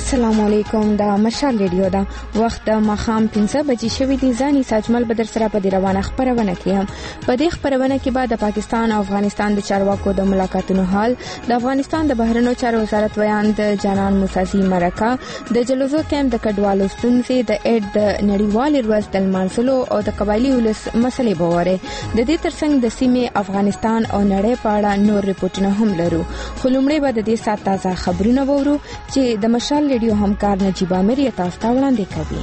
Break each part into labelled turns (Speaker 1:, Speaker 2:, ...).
Speaker 1: السلام علیکم. دا مشال ریډیو دا وخت د ماخام 15 بجې شوی دی. ځاني ساجمل بدر سره په دې روانه خبرونه کې هم په دې خبرونه کې بعد د پاکستان او افغانستان د چارواکو د ملاقاتونو حال، د افغانستان د بهرنیو چارو وزارت بیان، د جانان موسازي مرکه، د جلوزو کیمپ د کډوالو ستونزې، د اډ د نړیوال ورځ د لمانځلو او د قبایلی ولس مسلې بوره. د دې ترڅنګ د سیمې افغانستان او نړۍ په اړه نور ریپورتونه هم لرو. خلومړی به د دې سات تازه خبرونه وورو چې د مشال ریډیو همکار نجیب امیر تاسو ته وړاندې کوي.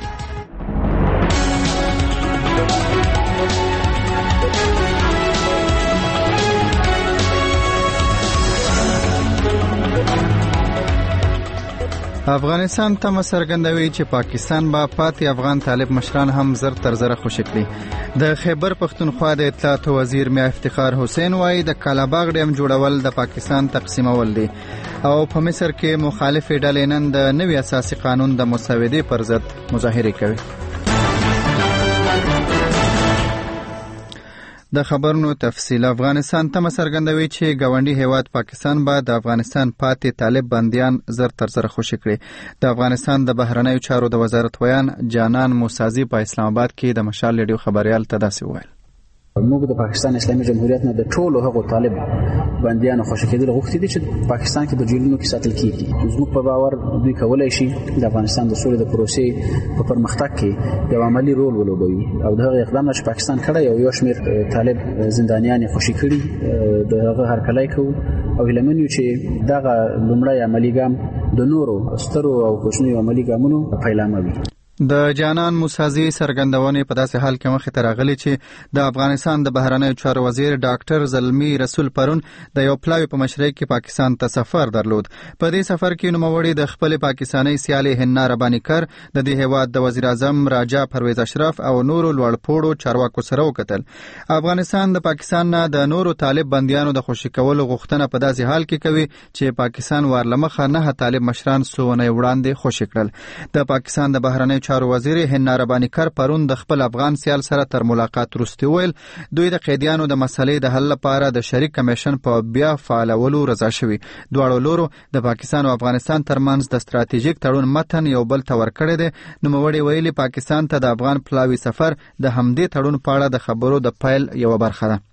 Speaker 2: افغانستان تم څرګندوي چې پاکستان با پاتې افغان طالب مشران هم زر تر زر خوشی کړي. د خیبر پختونخوا د اطلاعات وزیر میا افتخار حسین وايي د کالاباغ ډیم جوړول د پاکستان تقسیمول دي او په مصر کې مخالف ډلې نن د نوي اساسي قانون د مسودې پر ضد مظاهره کوي. د خبرونو تفصیل. افغانستان تم څرګندوي چې ګاونډي هیواد پاکستان به د افغانستان پاتې طالب بنديان زر تر زر خوشی کړي. د افغانستان د بهرنیو چارو د وزارت ویان جانان موسازي په اسلام آباد کې د مشال ریډیو خبريال تداسي وویل.
Speaker 3: موږ د پاکستان اسلامي جمهوریت نه د ټولو هغو طالب بنديانو خوشی کېدل غوښتي دي چې پاکستان کې په جیلونو کې ساتل کیږي. زموږ په باور دوی کولای شي د افغانستان د سولې د پروسې په پرمختګ کې یو عملی رول ولوبوي او دغه اقدام چې پاکستان کړی یو شمېر طالب زندانیان خوشی کړي د هغه هرکلی کوو او هیله منو چې دغه لومړی عملی ګام د نورو سترو او کوچنیو عملی ګامونو پیلامه وي.
Speaker 2: د جانان موسازي سرګندونې په داسې حال کې مخې ته راغلي چې د افغانستان د بهرنیو چارو وزیر ډاکټر زلمی رسول پرون د یو پلاوی په مشرۍ کې پاکستان ته سفر درلود. په دې سفر کې نوموړي د خپل پاکستاني سیالي حنا رباني کر، د دې هیواد د وزیر اعظم راجا پرویز اشرف او نورو لوړپوړو چارواکو سره وکتل. افغانستان د پاکستان نه د نورو طالب بنديانو د خوشی کولو غوښتنه په داسې حال کې کوي چې پاکستان ورلمخه نه طالب مشران سونه وړاندې خوشی کړل. د پاکستان د بهرنیو چارو وزیر حنا رباني کر پرون د خپل افغان سیال سره تر ملاقات وروسته ویل دوی د قیدیانو د مسلې د حل لپاره د شریک کمیشن په بیا فعالولو رضا شوي. دواړو لورو د پاکستان او افغانستان ترمنځ د ستراتیژیک تړون متن یو بل ته ورکړی دی. نوموړي ویلي پاکستان ته د افغان پلاوی سفر د همدې تړون په اړه د خبرو د پیل یو برخه ده.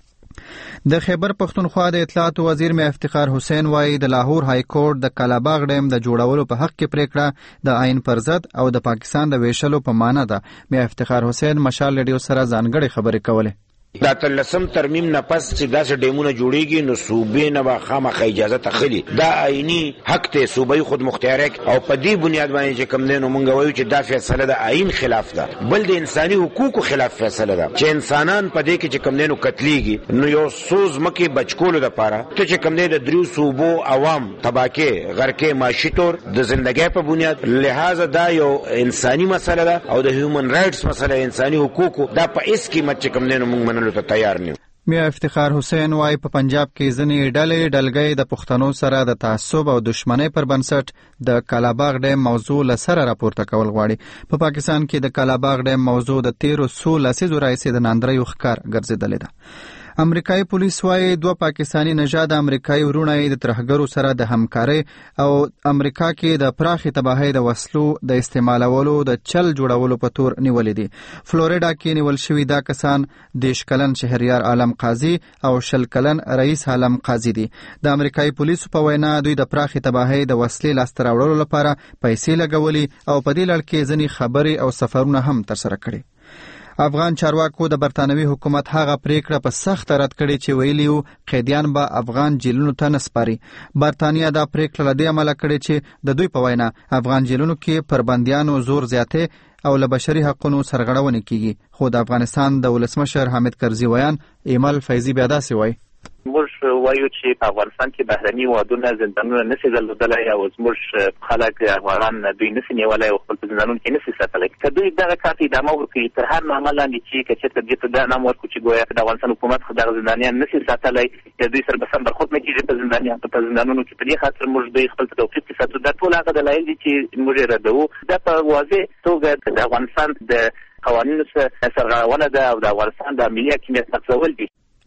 Speaker 2: د خیبر پختونخوا د اطلاعات وزیر میا افتخار حسین وايي د لاهور های کورټ د کالاباغ ډیم د جوړولو په حق کې پریکړه د آئین پر ضد او د پاکستان د ویشلو په معنی ده. میا افتخار حسین مشال ریډیو سره ځانګړي خبرې کولې.
Speaker 4: دا تلسم ترمیم نه پس چې داسې ډیمونه جوړیږي نو صوبې نه به خامخا اجازه تخلي. دا آئینی حق ته صوبې خود مختار او په دې بنیاد باندې چې کوم دینو مونږ وایو چې دا فیصله د آئین خلاف ده، بل د انساني حقوقو خلاف فیصله ده چې انسانان په دې کې چې کوم دینو قتلېږي نو یو سوز مکه بچکولو لپاره ته چې کوم د دریو صوبو عوام تباکه غرکه معاشي تور د ژوندۍ په بنیاد لہذا دا یو انساني مسله ده او د هیومن رائټس مسله انساني حقوقو دا په اس قیمت چې کوم دینو مونږ ته تیار نه.
Speaker 2: میا افتخار حسین وايي په پنجاب کې ځینې ډلګۍ د پښتنو سره د تعصب او دښمنۍ پر بنسټ د کالاباغ ډیم موضوع لسره راپورته کول غواړي. په پاکستان کې د کالاباغ ډیم موضوع د 13 لسیزو راهیسې د ناندریو ښکار ګرځېدلې ده. امریکایي پولیس وايي دوه پاکستانی نژاد امریکایي ورونه د ترهګرو سره د همکارۍ او امریکا کې د پراخې تباهۍ د وسلو د استعمالولو د چل جوړولو په تور نیولې دي. فلوریډا کې نیول شوي دا کسان 10 کلن شهریار عالم قاضي او 10 کلن رئیس عالم قاضي دي. د امریکایي پولیسو په وینا دوی د پراخې تباهۍ د وسلې لاسته راوړلو لپاره پیسې لګولي او په دې لړ کې ځینې خبرې او سفرونه هم ترسره کړي. افغان چارواکو د برتانوي حکومت هغه پریکړه په سخت رد کړي چې ویلي وو قیدیان به افغان جیلونو ته نه سپاري. برتانیا دا پریکړه لدې عمله کړې چې د دوی په وینا افغان جیلونو کې پر بندیانو زور زیاتې او له بشري حقوقو سرغړونه کیږي. خو د افغانستان د ولسمشر حامد کرزي ویان ایمل فیضی بیا داسې وایي.
Speaker 5: موږ وایو چې په افغانستان کې بهرني وادونه زندانونه نشي درلودلای او زموږ خلک افغانان دوی نشي نیولای او خپل زندانونه کې نشي ساتلای. که دوی دغه کار ادامه وکړي تر هر معاملې لاندې چې کچته دې ته دا نام ورکړي چې ګویا د افغانستان حکومت خو دغه زندانیان نشي ساتلای، دوی سره به سم برخورد نه کیږي په زندانونو کې. په دې خاطر موږ دوی خپل توقیف کې ساتو. دا ټول هغه دلایل دي چې موږ ردوو. دا په واضح توګه د افغانستان د قوانینو سرغړونه ده او د افغانستان د ملي حاکمیت نقضول دي.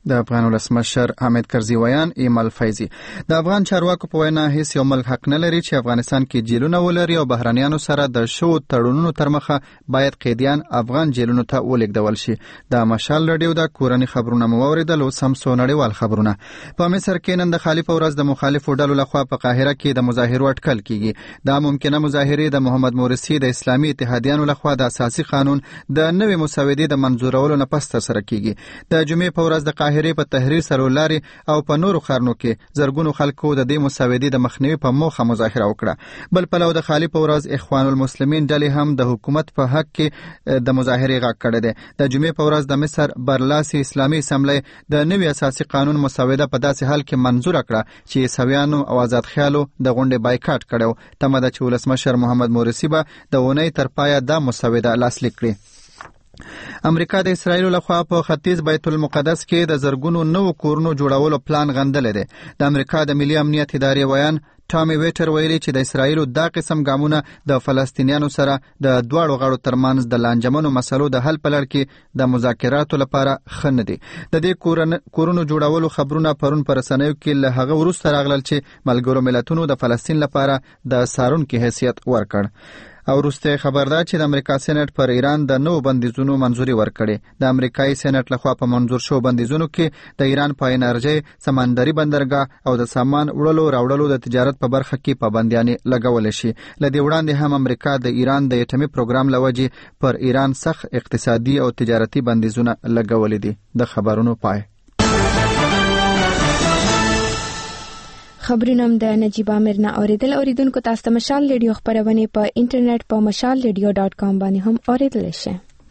Speaker 2: د افغان ولسمشر حامد کرزي ویان ایمل فیضي د افغان چارواکو په وینا هیڅ یو ملک حق نه لري چې افغانستان کې جیلونه ولري او بهرانيانو سره د شو تړونونو تر مخه باید قیدیان افغان جیلونو ته ولېږدول شي. د مشال رادیو د کورنۍ خبرونه مو اوریدل او سمسو نړیوال خبرونه. په مصر کې نن د خالف ورځ د مخالفو ډلو لخوا په قاهره کې د مظاهرو اټکل کیږي. دا ممکنه مظاهرې د محمد مورسی د اسلامي اتحادیانو لخوا د اساسي قانون د نوې مسودې د منظورولو نه پس تر سره کیږي. د جمعې په ورځ د قاهره په تحریر سرولاري او په نورو ښارونو کې زرګونو خلکو د دې مسودې د مخنیوي په موخه مظاهره وکړه. بل پلو د خالف ورځ اخوان المسلمین ډلې هم د حکومت په حق کې د مظاهرې غږ کړی دی. د جمعې په ورځ د مصر برلاسي اسلامي اسمبلی د نوي اساسي قانون مسوده په داسې حال کې منظور کړه چې عیسویانو او آزاد خیالو د غونډې بایکاټ کړو. تمه ده چې ولسمشر محمد مورسی به د اونۍ تر پایه دا مسوده لاسلیک کړي. امریکا د اسرایل لخوا په ختیځ بیت المقدس کې د زرګونو نوو کورونو جوړولو پلان غندل دي. د امریکا د ملي امنیت ادارې ویان ټامي ویټر ویلي چې د اسرایل دا قسم ګامونه د فلسطینیانو سره د دواړو غړو ترمنځ د لانجمنو مسلو د حل په لړ کې د مذاکراتو لپاره ښه نه دي. د دې کورونو جوړولو خبرونه پرون پر رسنیو کې له هغه وروسته راغلل چې ملګرو ملتونو د فلسطین لپاره د څارونکي حیثیت ورکړ. او وروسته خبر ده چې د امریکا سېنات پر ایران د نوو بندیزونو منځوري ورکړي. د امریکایي سېنات لخوا په منظور شو بندیزونو کې د ایران په انرژي، سمندري بندرګاه او د سامان وړلو راوړلو د تجارت په برخه کې پابندیانې لګول شي. لدې وړاندې هم امریکا د ایران د اټومي پروګرام لوجې پر ایران سخت اقتصادي او تجارتي بندیزونه لګول دي. د خبرونو پای.
Speaker 1: خبرونه د نجیب امیر نه اوریدل. اوریدونکو تاسو ته مشال ریډیو خبرونه په انټرنیټ په mashalradio.com باندې هم اوریدل شي.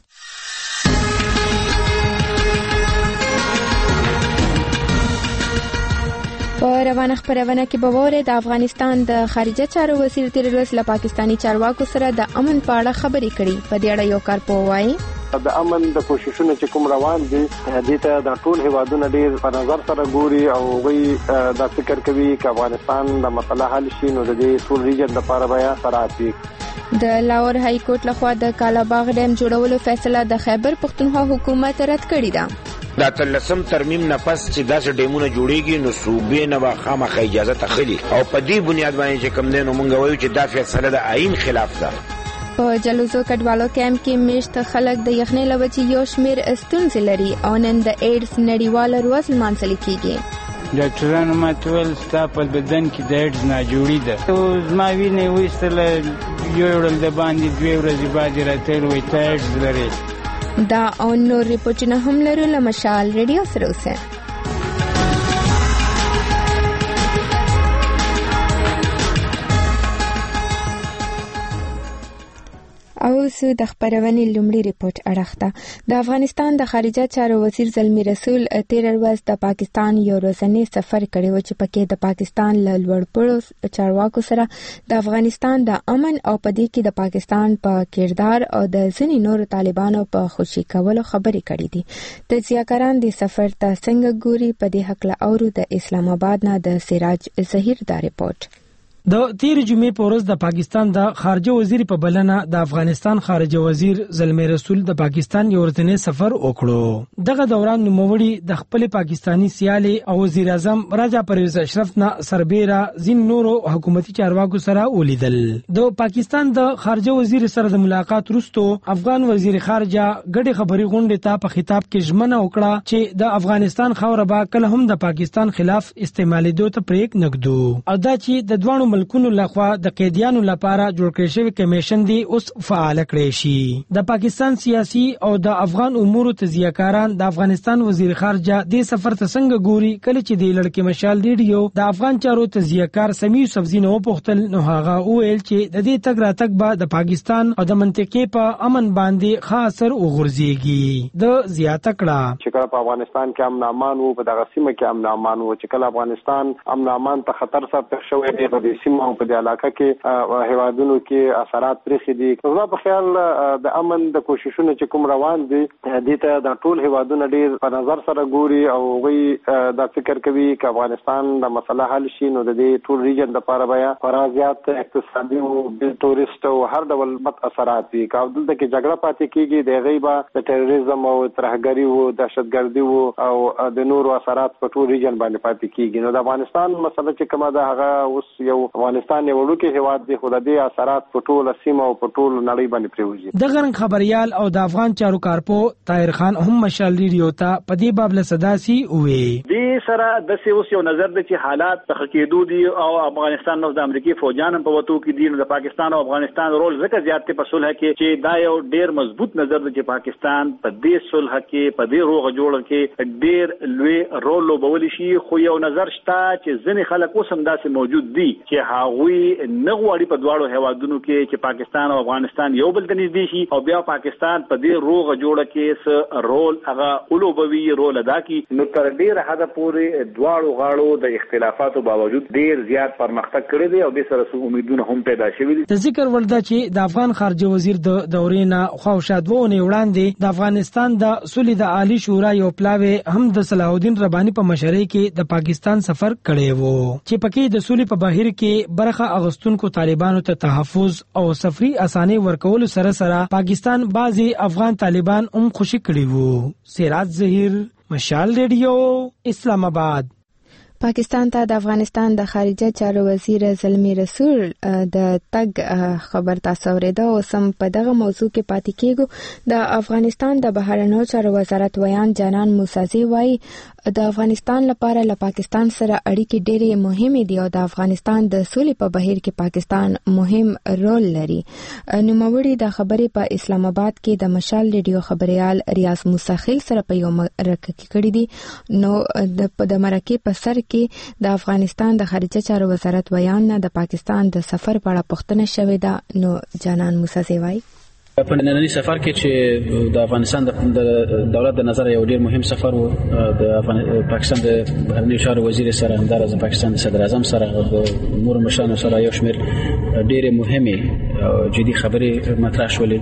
Speaker 1: په روانه خبرونه کې به وره د افغانستان د خارجه چارو وزیر تیر ورځ له پاکستانی چارواکو سره د امن په اړه خبرې کړې. په دې اړه یو کار پوهاوی
Speaker 6: د امن د کوششونو چې کوم روان دي دې ته د ټول هیوادونو ډیر په نظر سره ګوري او وی د فکر کوي چې افغانستان د مسله حل شي نو د دې ټول ریجن لپاره بیا سراتي.
Speaker 1: د لاهور های کورټ لخوا د کالاباغ ډیم جوړولو فیصله د خیبر پختونخوا حکومت رد کړی ده.
Speaker 4: دا تلسم ترمیم نه پس چې داسې ډیمونه جوړیږي نو صوبې نه به خامخا اجازه تخلي او په دې بنیاد باندې چې کوم دی نو مونږ وایو چې دا فیصله د آئین خلاف ده.
Speaker 1: په جلوزو کډوالو کیمپ کې میشت خلک د یخنۍ له وجې یو شمېر ستونزې لري او نن د ایډز نړیواله ورځ لمانځل کیږي.
Speaker 7: ډاکټرانو ماته ویل ستا په بدن کې د ایډز ناجوړي ده. زما وینې وایستله یو ډول د باندې 2 ورځې بعد یې راته ویل ته ایډز لرې.
Speaker 1: دا او نور ریپورټونه هم لرو. له مشال ریډیو سره اوسئ. او سو د خبرونې لومړی ریپورت اړخته د افغانستان د خارجه چارو وزیر زلمی رسول تیر ورځ د پاکستان یو ورځنی سفر کړی و چې پکې د پاکستان له لوړپوړو چارواکو سره د افغانستان د امن او پدې کې د پاکستان په کردار او د ځینې نورو طالبانو په خوشي کولو خبرې کړې دي. تجزیه‌ګران د سفر ته څنګه ګوري په دې حق له اورو د اسلام آباد نه د سراج ظهیر دا ریپورت.
Speaker 8: د تیر جمعې په ورځ د پاکستان د خارجه وزیر په بلنه د افغانستان خارجه وزیر زلمی رسول د پاکستان یو ورځنی سفر وکړو. دغه دوران نوموړي د خپل پاکستانی سیالي او وزیر اعظم راجا پرویز اشرف نه سربېره ځین نورو حکومتي چارواکو سره ولیدل. د پاکستان د خارجه وزیر سره د ملاقات وروسته افغان وزیر خارجه ګډه خبري غونډه ته په خطاب کې ژمنه وکړه چې د افغانستان خاوره به کله هم د پاکستان خلاف استعمالېدو ته پریک نګدو او دا چې د دوه ملکونو لخوا د قیدیانو لپاره جوړ کړی شوی کمیشن دی اوس فعال کړی شي. د پاکستان سیاسي او د افغان امور تجزیه‌کاران د افغانستان وزیر خارجه د سفر ته څنګه ګوري کله چې د لړکې مشال ریډیو د افغان چارو تجزیه‌کار سمیع یوسفزي نو پوښتل نو هغه ویل چې د دې تګ راتګ به د پاکستان او د منطقې په امن باندې خاص اثر وغورځيږي. د زیاته کړه
Speaker 6: چې کله په افغانستان کې امن امان وو په دغه سیمه کې امن امان وو چې کله افغانستان امن امان ته خطر سره شوی دی په سیمه په دې علاقه کې هیوادونو کې اثرات پرې دي. زما په خیال د امن د کوششونو چې کوم روان دي دې ته د ټول هیوادونو ډیر په نظر سره ګوري او وی د فکر کوي چې افغانستان د مسله حل شي نو د دې ټول ریجن لپاره بیا فرازيات اقتصادي او ټوریست او هر ډول مت اثرات دي. کاودل د کې جګړه پاتې کیږي د غیبه د تروریزم او ترهګری او دهشتګردي او د نورو اثرات په ټول ریجن باندې پاتې کیږي. نو د افغانستان مسله چې کومه ده هغه اوس یو افغانستان یو لوی هیواد دی خو د دې اثرات په ټول سیمه او په ټول نړۍ باندې پریوزي.
Speaker 8: د غرن خبريال او د افغان چارو کارپو طاهر خان هم مشال ریډیو ته په دې باب له صداسي وې
Speaker 9: دې سره د اوس یو نظر د چې حالات تخکیدو دي او افغانستان نو د امریکای فوجان په وته کې دي نو د پاکستان او افغانستان رول زکه زیات په صلح کې چې دا یو ډیر مضبوط نظر د چې پاکستان په دې صلح کې په دې روغ جوړ کې ډیر لوی رول لوبول شي. خو یو نظر شته چې ځینې خلک اوس هم داسې موجود دي چې هغوی نه غواړي په دواړو هیوادونو کې چې پاکستان او افغانستان یو بل ته نږدې شي او بیا پاکستان په دې روغ جوړ کې س رول هغه اولوبوي رول ادا کوي. نو تر ډیر حد پورې دواړو غاړو د اختلافاتو باوجود ډیر زیات پرمختګ کړی دی او د سره امیدونه هم پیدا شوي دي.
Speaker 8: د ذکر ورده چې د افغان خارجه وزیر د دورې نه خواوشادونه وړاندې د افغانستان د صلح د عالی شورا یو پلاوی هم د صلاح الدین ربانی په مشرۍ کې د پاکستان سفر کړی وو چې پکې د صلح په بهیر کې برخه اغوستونکو طالبانو ته تحفظ او سفري اساني ورکول سره پاکستان بعضي افغان طالبان هم خوشی کړي وو. سراج ظهیر مشال ریډیو اسلام آباد.
Speaker 1: پاکستان ته د افغانستان د خارجه چارو وزیر زلمی رسول د تګ خبر تاسو اوریدو او سم په دغه موضوع کې پاتې کېږو. د افغانستان د بهرنیو چارو وزارت ویان جانان موسازی وایي د افغانستان لپاره له پاکستان سره اړیکې ډېرې مهمې دي او د افغانستان د سولې په بهیر کې پاکستان مهم رول لري. نوموړي د خبرې په اسلام آباد کې د مشال ریډیو خبريال ریاض موسی خیل سره په یو مرکه کې کړې دي. نو د مرکه په سر کې د افغانستان د خارجه چارو وزارت ویان نه د پاکستان د سفر په اړه پوښتنه شوې ده. نو جانان موسی وایي
Speaker 3: په نننی سفر کې چې د افغانستان د دولت د نظر یو ډیر مهم سفر وو. د پاکستان د بهرنیو چارو وزیر سره همدارس پاکستان د صدر اعظم سره د نور مشرانو سره یو شمېر ډېرې مهمې جدي خبرې مطرح شولې.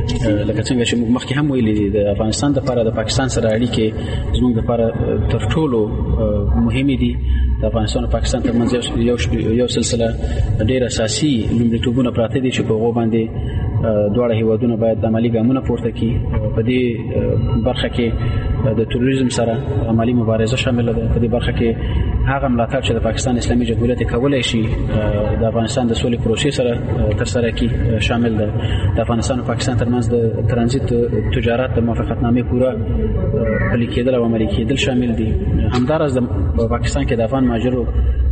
Speaker 3: لکه څنګه چې موږ مخکې هم ویلي د افغانستان لپاره د پاکستان سره اړیکې زموږ لپاره تر ټولو مهمې دي. د افغانستان او پاکستان ترمنځ یو سلسله ډېر اساسي لومړیتوبونه پراته دي چې په هغو باندې دواړه هیوادونه باید عملی ګامونه پورته کړي. په دې برخه کې د تروریزم سره عملی مبارزه شامل ده. په دې برخه کې هغه ملاتړ چې د پاکستان اسلامي جمهوریت کولای شي د افغانستان د سولې پروسې سره ترسره کړي شامل ده. د افغانستان او پاکستان ترمنځ د ترانزیت تجارت د موافقتنامې پوره پلي کېدل او عملي کېدل شامل دي. همدارس د پاکستان کې د افغان مهاجرو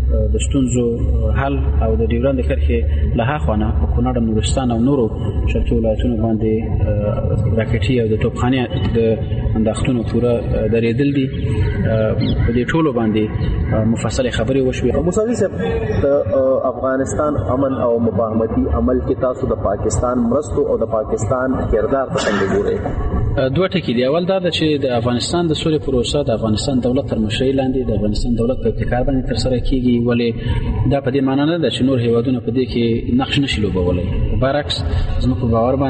Speaker 3: د ستونزو حل او د ډیورند کرښې له هاخوا نه په کونړ، نورستان او نورو شرقي ولایتونو باندې راکټي او د توپخانې د انداختونو پوره درېدل دي. په دې ټولو باندې مفصل خبرې وشوې.
Speaker 10: موسوي صاحب د افغانستان امن او مفاهمتي عمل کې تاسو د پاکستان مرستو او د پاکستان کردار په څنګه ګورئ؟
Speaker 3: دوه ټکي دي. اول دا چې د افغانستان د سولې پروسه د افغانستان دولت تر مشرۍ لاندې د افغانستان دولت په ابتکار باندې ترسره کیږي. ولې دا په دې معنی نه ده چې نور هیوادونه په دې کې نقش نشي لوبولی. برعکس زموږ په باور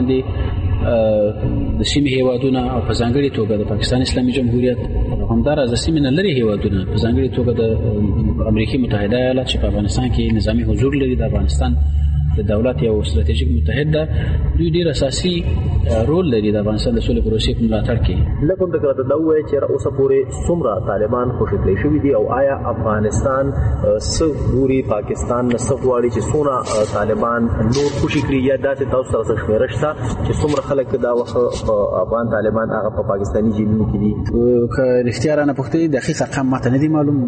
Speaker 3: باندې د سیمې هیوادونه او په ځانګړې توګه د پاکستان اسلامي جمهوریت همداراز د سیمې نه لرې هیوادونه په ځانګړې توګه د امریکا متحده ایالات چې په افغانستان کې نظامی حضور لري، د افغانستان د دولت یو ستراتیژیک متحد ده، دوی ډیر اساسي رول لري د افغانستان د سولې پروسې په ملاتړ کې.
Speaker 10: لکه څنګه دا وایي چې اوسه پورې څومره طالبان خوشی کړی شوی دي او آیا افغانستان سګوري پاکستان نه سغواړي چې څونه طالبان نور خوشی کړی یا داسې تاسو سره شمیره شته چې څومره خلک دا وخت افغان طالبان هغه په پاکستاني جیلونو کې دي؟
Speaker 3: که اختیار نه پختې دقیق رقم ماته نه دی معلوم،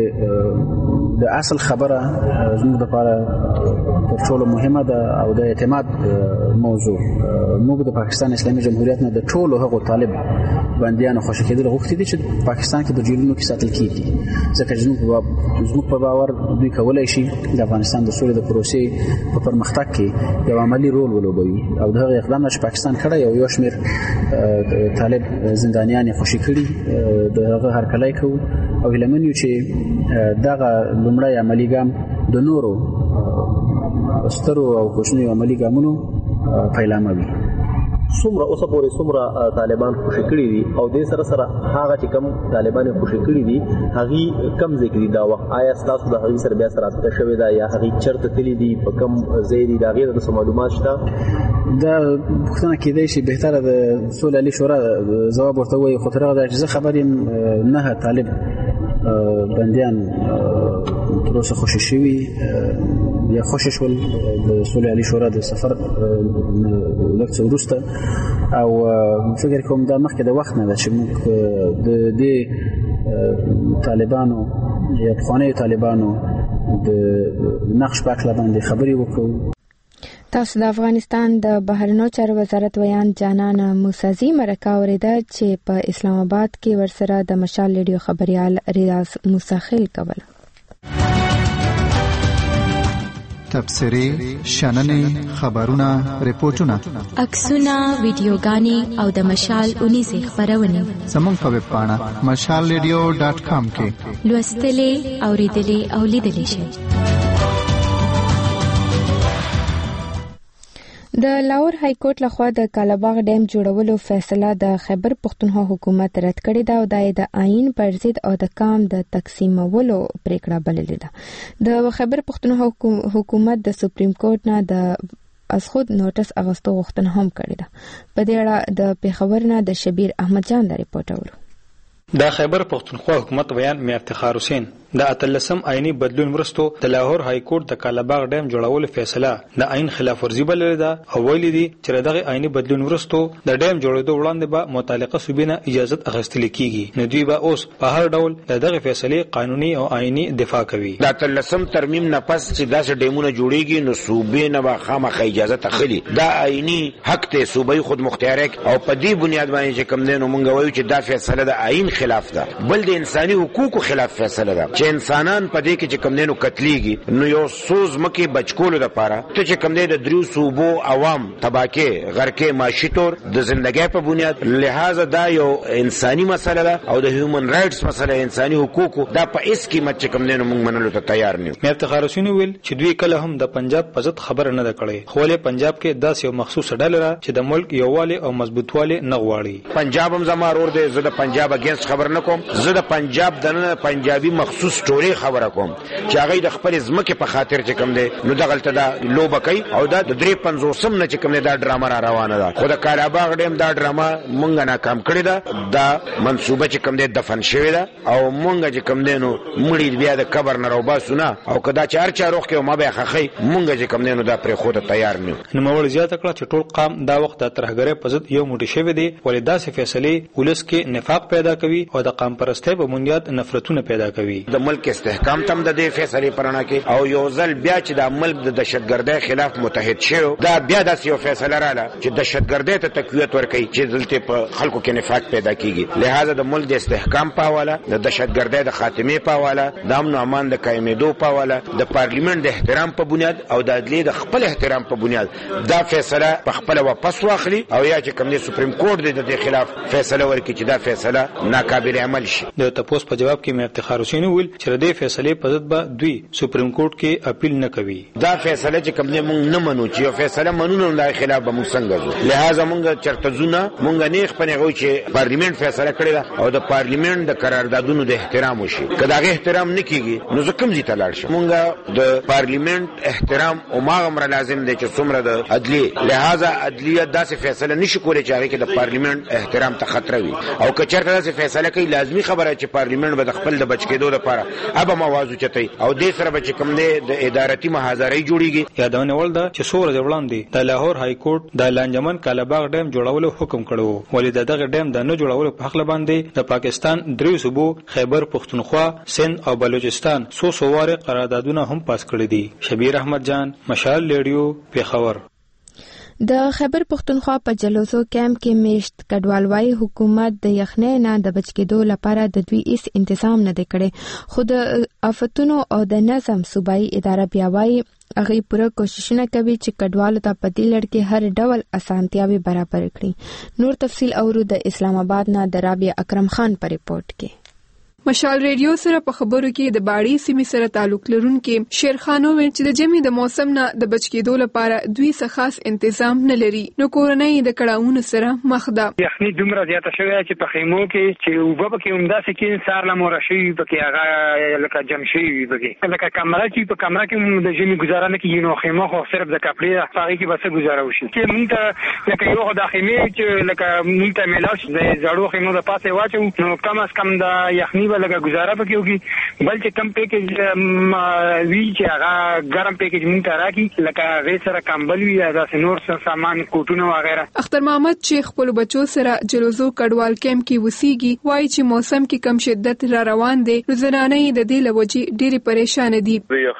Speaker 3: ولې د اصل خبره زموږ لپاره تر ټولو مهمه ده او د اعتماد موضوع. موږ د پاکستان اسلامي جمهوریت نه د ټولو هغو طالب بندیانو خوشی کېدل غوښتي دي چې پاکستان کې په جیلونو کې ساتل کیږي، ځکه چې زموږ په باور دوی کولای شي د افغانستان د سولې د پروسې په پرمختګ کې یو عملی رول ولوبوي او دغه اقدام چې پاکستان کړی یو شمېر طالب زندانیان خوشی کړي د هغه هرکلی کوو او هیله من یو چې دغه لومړی عملی ګام د نورو سترو او کوچنیو عملی ګامونو پیلامه وي.
Speaker 10: څومره اوسه پورې څومره طالبان خوشي کړي دي او د سره سره هغه چې کم طالبان خوشي کړي دي هغه کم ذکر دي دا وخت آیا تاسو د هغه سره بیا سره تاسو شوي دا یا هغه چرته تللی دي په کم زیدي دا غیر د معلومات شته
Speaker 3: دا پښتنه کې دی چې بهتره د سول علي شورا جواب ورته وایي خو تر هغه د اجازه خبرې نه طالب بنديان پروسه خوشي شوي یا خوشي شول د سول علي شورا د سفر لکه ورسته او فکر کوم دا مخکې د وخت نه چې موږ د دې طالبانو یا افغاني طالبانو د نقش په اړه باندې خبرې وکړو.
Speaker 1: تاسو د افغانستان د بهرنیو چارو وزارت ویان جانان موسازی مرکه اوریده چې په اسلام آباد کې ورسره د مشال ریډیو خبريال ریاض موسخیل کوله.
Speaker 2: تبصرې، شننې، خبرونه، ریپورتونه،
Speaker 11: عکسونه، ویډیوګانې او د مشال اونیزې خبرونه
Speaker 2: زموږ په ویب پاڼه mashalradio.com کې
Speaker 11: لوستلې، اوریدلې او لیدلې شئ.
Speaker 1: د لاهور های کورټ لخوا د کالاباغ ډیم جوړولو فیصله د خیبر پښتونخوا حکومت رد کړې ده او د آئین پر ضد او د کام د تقسیمولو پریکړه بللې ده. د خیبر پښتونخوا حکومت د سپریم کورټ نه د از خود نوټس اغوستو غوښتنه هم کړې ده. په دې اړه د پیښور نه د شبیر احمد جان د ریپورت اورو.
Speaker 12: د خیبر پښتونخوا حکومت بیان میر افتخار حسین د اتلسم آئینی بدلون ورستو د لاهور های کورټ د کالاباغ ډیم جوړولو فیصله د آئین خلاف ورزي بللې ده او ویلي دي چې دغه آئینی بدلون ورستو د ډیم جوړېدو وړاندې به متعلقه صوبینه اجازه اخیستل کیږي نو دوی به اوس په هر ډول دغه فیصله قانوني او آئینی دفاع کوي.
Speaker 4: د اتلسم ترمیم نه پس چې داسې ډیمونه جوړیږي نو صوبې نه به خامخا اجازه تخلي دا آئینی حق ته صوبې خود مختار او په دې بنیاد باندې چې کوم دینو مونږ وایو چې دا فیصله د آئین خلاف ده بل د انساني حقوقو خلاف فیصله ده چې انسانان په دې کې چې کوم دینو قتلېږي نو یو سوز مکه بچکولو د پاره ته چې کوم دی د دریو صوبو عوام تباکه غرکه معاشي تور د ژوندۍ په بنیاد لہذا دا یو انساني مسله ده او د هیومن رائټس مسله انساني حقوقو دا په اس قیمت چې کوم دینو موږ منلو ته تیار نه یو.
Speaker 12: میر افتخار حسین ویل چې دوی کله هم د پنجاب په ضد خبره نه ده کړې خو له پنجاب کې داسې یو مخصوص ډله چې د ملک یووالی او مضبوطوالی نه غواړي.
Speaker 4: پنجاب هم زما ورور دی زه د پنجاب اگینست خبر نه کوم زه د پنجاب دنه پنجابي مخصوص ټولې خبره کوم چې هغه د خپل ځمکه په خاطر چې کوم دی نو دغلت دا لوبه کوي او دا د 350 نه چې کوم دی دا ډرامه را روانه ده خو د کالاباغ ډیم دا ډرامه مونږ ناکام کړی ده دا منسوبه چې کوم دی دفن شوی ده او مونږ چې کوم دی نو مړی بیا د قبر نه روباسونه او کدا چار روخ کې ما به خخې مونږ چې کوم دی نو دا پر خود تیار نه
Speaker 12: نو مول زیاته کړه چې ټول قام دا وخت د ترهګرۍ په ضد یو موټی شوی دی ولې داسې فیصله ولس کې نفاق پیدا کوي او د قام پرسته په بنیاد نفرتونه پیدا کوي.
Speaker 4: د ملک استحکام تم د دې فیصله پرانه کې او یو ځل بیا چې د ملک د دهشتګردۍ خلاف متحد شو دا بیا د یو فیصله رااله چې دهشتګردۍ ته تقویت ورکړي چې دلته په خلکو کې نفاق پیدا کیږي لہذا د ملک د استحکام په حواله د دهشتګردۍ د خاتمه په حواله د امن او امان د قائمېدو په حواله د پارلیمنت د احترام په بنیاد او د عدلیې د خپل احترام په بنیاد دا فیصله په خپل واپس واخلي او یا چې کوم د سپریم کورټ د خلاف فیصله ورکړي چې دا فیصله ناقابل عمل شي.
Speaker 12: د تپوس په جواب کې میر افتخار حسین ویل چې د فیصله په ضد به دوی سپریم کورټ کې اپیل نه کوي.
Speaker 4: دا فیصله چې کوم نه مونږ نه منو چې فیصله منو نه د خلاف به مونږ څنګه ځو لہذا مونږ چرته ځونه مونږ نه خپل غوي چې پارلیمنت فیصله کړی دا او د پارلیمنت د قراردادونو د احترام وشي کله هغه احترام نه کیږي نو ځکه مزي تلاړ شي مونږ د پارلیمنت احترام او ماغمر لازم دی چې څومره د عدلیه لہذا عدلیه داسې فیصله نشي کولای چې هغه کې د پارلیمنت احترام ته خطر وي او که چرته داسې فیصله کوي لازمی خبره چې پارلیمنت به د خپل د بچ کېدو لپاره ابا موازو چتای او دې سره به کوم دی د ادارتي محاذرې جوړیږي.
Speaker 12: یادونه ول ده چې څوره وړاندې د لاهور های کورټ د لانجمن کالاباغ ډیم جوړولو حکم کړو ولې دغه ډیم د نه جوړولو په حق باندې د پاکستان دریو صوبو خیبر پښتونخوا سند او بلوچستان سوواره قراردادونه هم پاس کړی دي. شبیر احمد جان مشال ریډیو پیښور.
Speaker 1: د خیبر پښتونخوا په جلوسو کیمپ کې میشت کډوالوي حکومت د یخنۍ نه د بچ کېدو لپاره د دوی هیڅ تنظیم نه دی کړی خو د آفتونو او د نظم صوبایي اداره بیا وايي هغه پوره کوششونه کوي چې کډوالو ته په دې لړ کې هر ډول اسانتیاوي برابر کړي. نور تفصیل اورو د اسلام آباد نه د رابعه اکرم خان په ریپورت کې.
Speaker 13: مشال ریډیو سره په خبرو کې د باړې سیمې سره تعلق لرونکي شیرخانو ویل چې د جمی د موسم نه د بچ کېدو لپاره دوی څه خاص تنظیم نه لري، نو کورنۍ د کړهونو سره مخ ده.
Speaker 14: یخني دومره زیاته شوې چې په خیمو کې چې وبه پکې همداسې کې سار له مور شي پکې هغه لکه جم شي پکې لکه کمره چې په کمره کې د جمی گزاره نه کیږي، نو خیمه خو صرف د کپړې هغه کې بس گزاره وشي چې مونږ ته لکه یو د خیمه چې لکه مونږ ته ملاش د زړو خیمو د پاسه واچو، نو کم از کم د یخني ولګه گزاره پکې وږي، بل چې کم پیکیج وی چې هغه ګرم پیکیج مونږ ته راکې لکه غیر سره کمبل وی دا نور سامان کوټونه وغیرہ.
Speaker 13: اختر محمد چې خپل بچو سره جلوزو کډوال کیمپ کې وسیږي وایي چې موسم کې کم شدت را روان دی، نو زنانې د دې لوجې ډېری پریشان دي.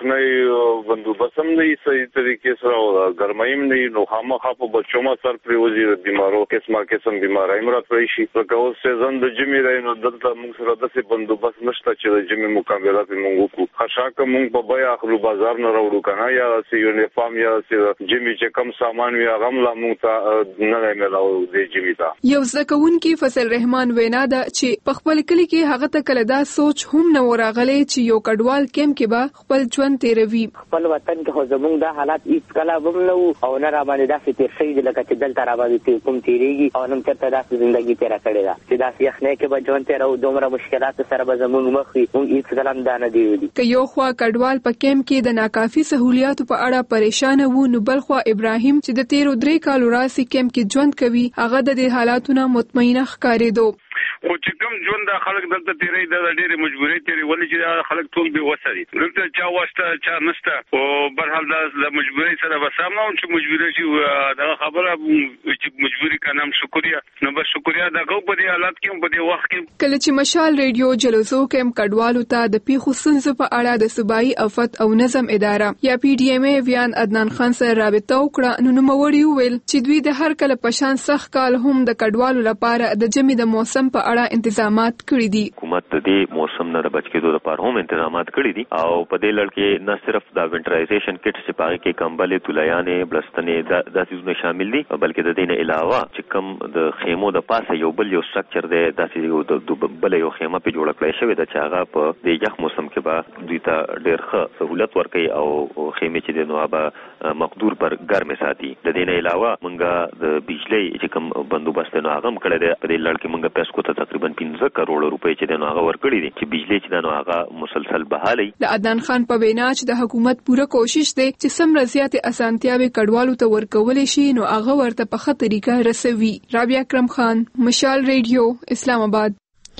Speaker 15: یخنۍ بندوبست هم نه صحیح طریقې سره ګرمایم نه، نو خامخا په بچو ما سر پریوزي بیمارو قسم بیمارای مراد راشي، لکه اوس سیزن د جمی دی، نو دلته موږ سره داسې بندوبست نشته چې د جمی مقابله په موږ وکړو. خشاکه موږ په بیا اخلو بازار نه راوړو کنه، یا سی یونیفارم یا سی جمی چې کم سامان وی هغه لا موږ ته نه ملاو دی جمی ته.
Speaker 13: یو ځکهونکي فصل رحمان وینا ده چې په خپل کلی کې هغه ته کله دا سوچ هم نه وراغلی چې یو کډوال کیمپ کې به خپل ژوند تیروي.
Speaker 16: خپل وطن کې خو زموږ د حالات هیڅ کله هم نه وو او نه را باندې داسې تیر شوي دي لکه چې دلته را باندې کوم تیریږي او نن چېرته داسې زندګي تېره کړې ده چې داسې یخنۍ کې به ژوند تېروو، دومره مشکلاتو سره به زموږ مخ وي، موږ هیڅ کله هم دا نه دي ویلي.
Speaker 13: که یو خوا کډوال په کیمپ کې د ناکافي سهولیاتو په اړه پریشان وو، نو بل خوا ابراهیم چې د تیرو 3 کالو راځي کیمپ کې ژوند کوي هغه د دې حالاتونو مطمئنه ښکارېدو.
Speaker 17: خو چې کوم ژوند د خلک دلته تیری د ډېرې مجبورۍ تیری ولې چې خلک ټول به وسري دلته چا واسطه چا نشته، او بهر حال د مجبورۍ سره وسامه چې مجبورۍ شي دا خبره چې مجبوري کنم شکریا، نو بس شکریا دا کو په دې حالات کې په دې وخت کې.
Speaker 13: کله چې مشال ریډیو جلوزو کیمپ کډوالو ته د پیښو ستونزو په اړه د صوبایي افت او نظم اداره یا پی ډی ایم ای ویان عدنان خان سره رابطه وکړه، نو نوموړي وویل چې دوی د هر کله په شان سخت کال هم د کډوالو لپاره د جمی د موسم په اړه انتظامات کړی دي.
Speaker 18: حکومت د دې موسم نه د بچ کېدو لپاره هم انتظامات کړی دي او په دې لړ کې نه صرف د وینټرایزیشن کټس چې پاره کې کمبلې تولایانې بلستنې د چیزونه شامل دي، بلکې د دې نه علاوه چې کوم د خیمو د پاسه یو بل یو سټرکچر دی داسې یو بل یو خیمه په جوړ کړی شوی د چې هغه په دې یخ موسم کې به دوی ته ډېر ښه سہولت ورکوي او خیمې چې د نو به مقدور پر ګرمې ساتي. د دې نه علاوه موږ د بجلی چې کوم بندوبست نو هغه هم کړی دی. په دې لړ کې موږ پیسکو ته تقریبا 15 کروڑ روپۍ چې د نو هغه ورکړي دي چې بجلی چې د نو هغه مسلسل بحالي.
Speaker 13: د عدنان خان په وینا چې د حکومت پوره کوشش دی چې څومره زیاتې اسانتیاوي کډوالو ته ورکول شي نو هغه ورته په ښه طریقه رسوي. رابعه اکرم خان، مشال ریډیو، اسلام آباد.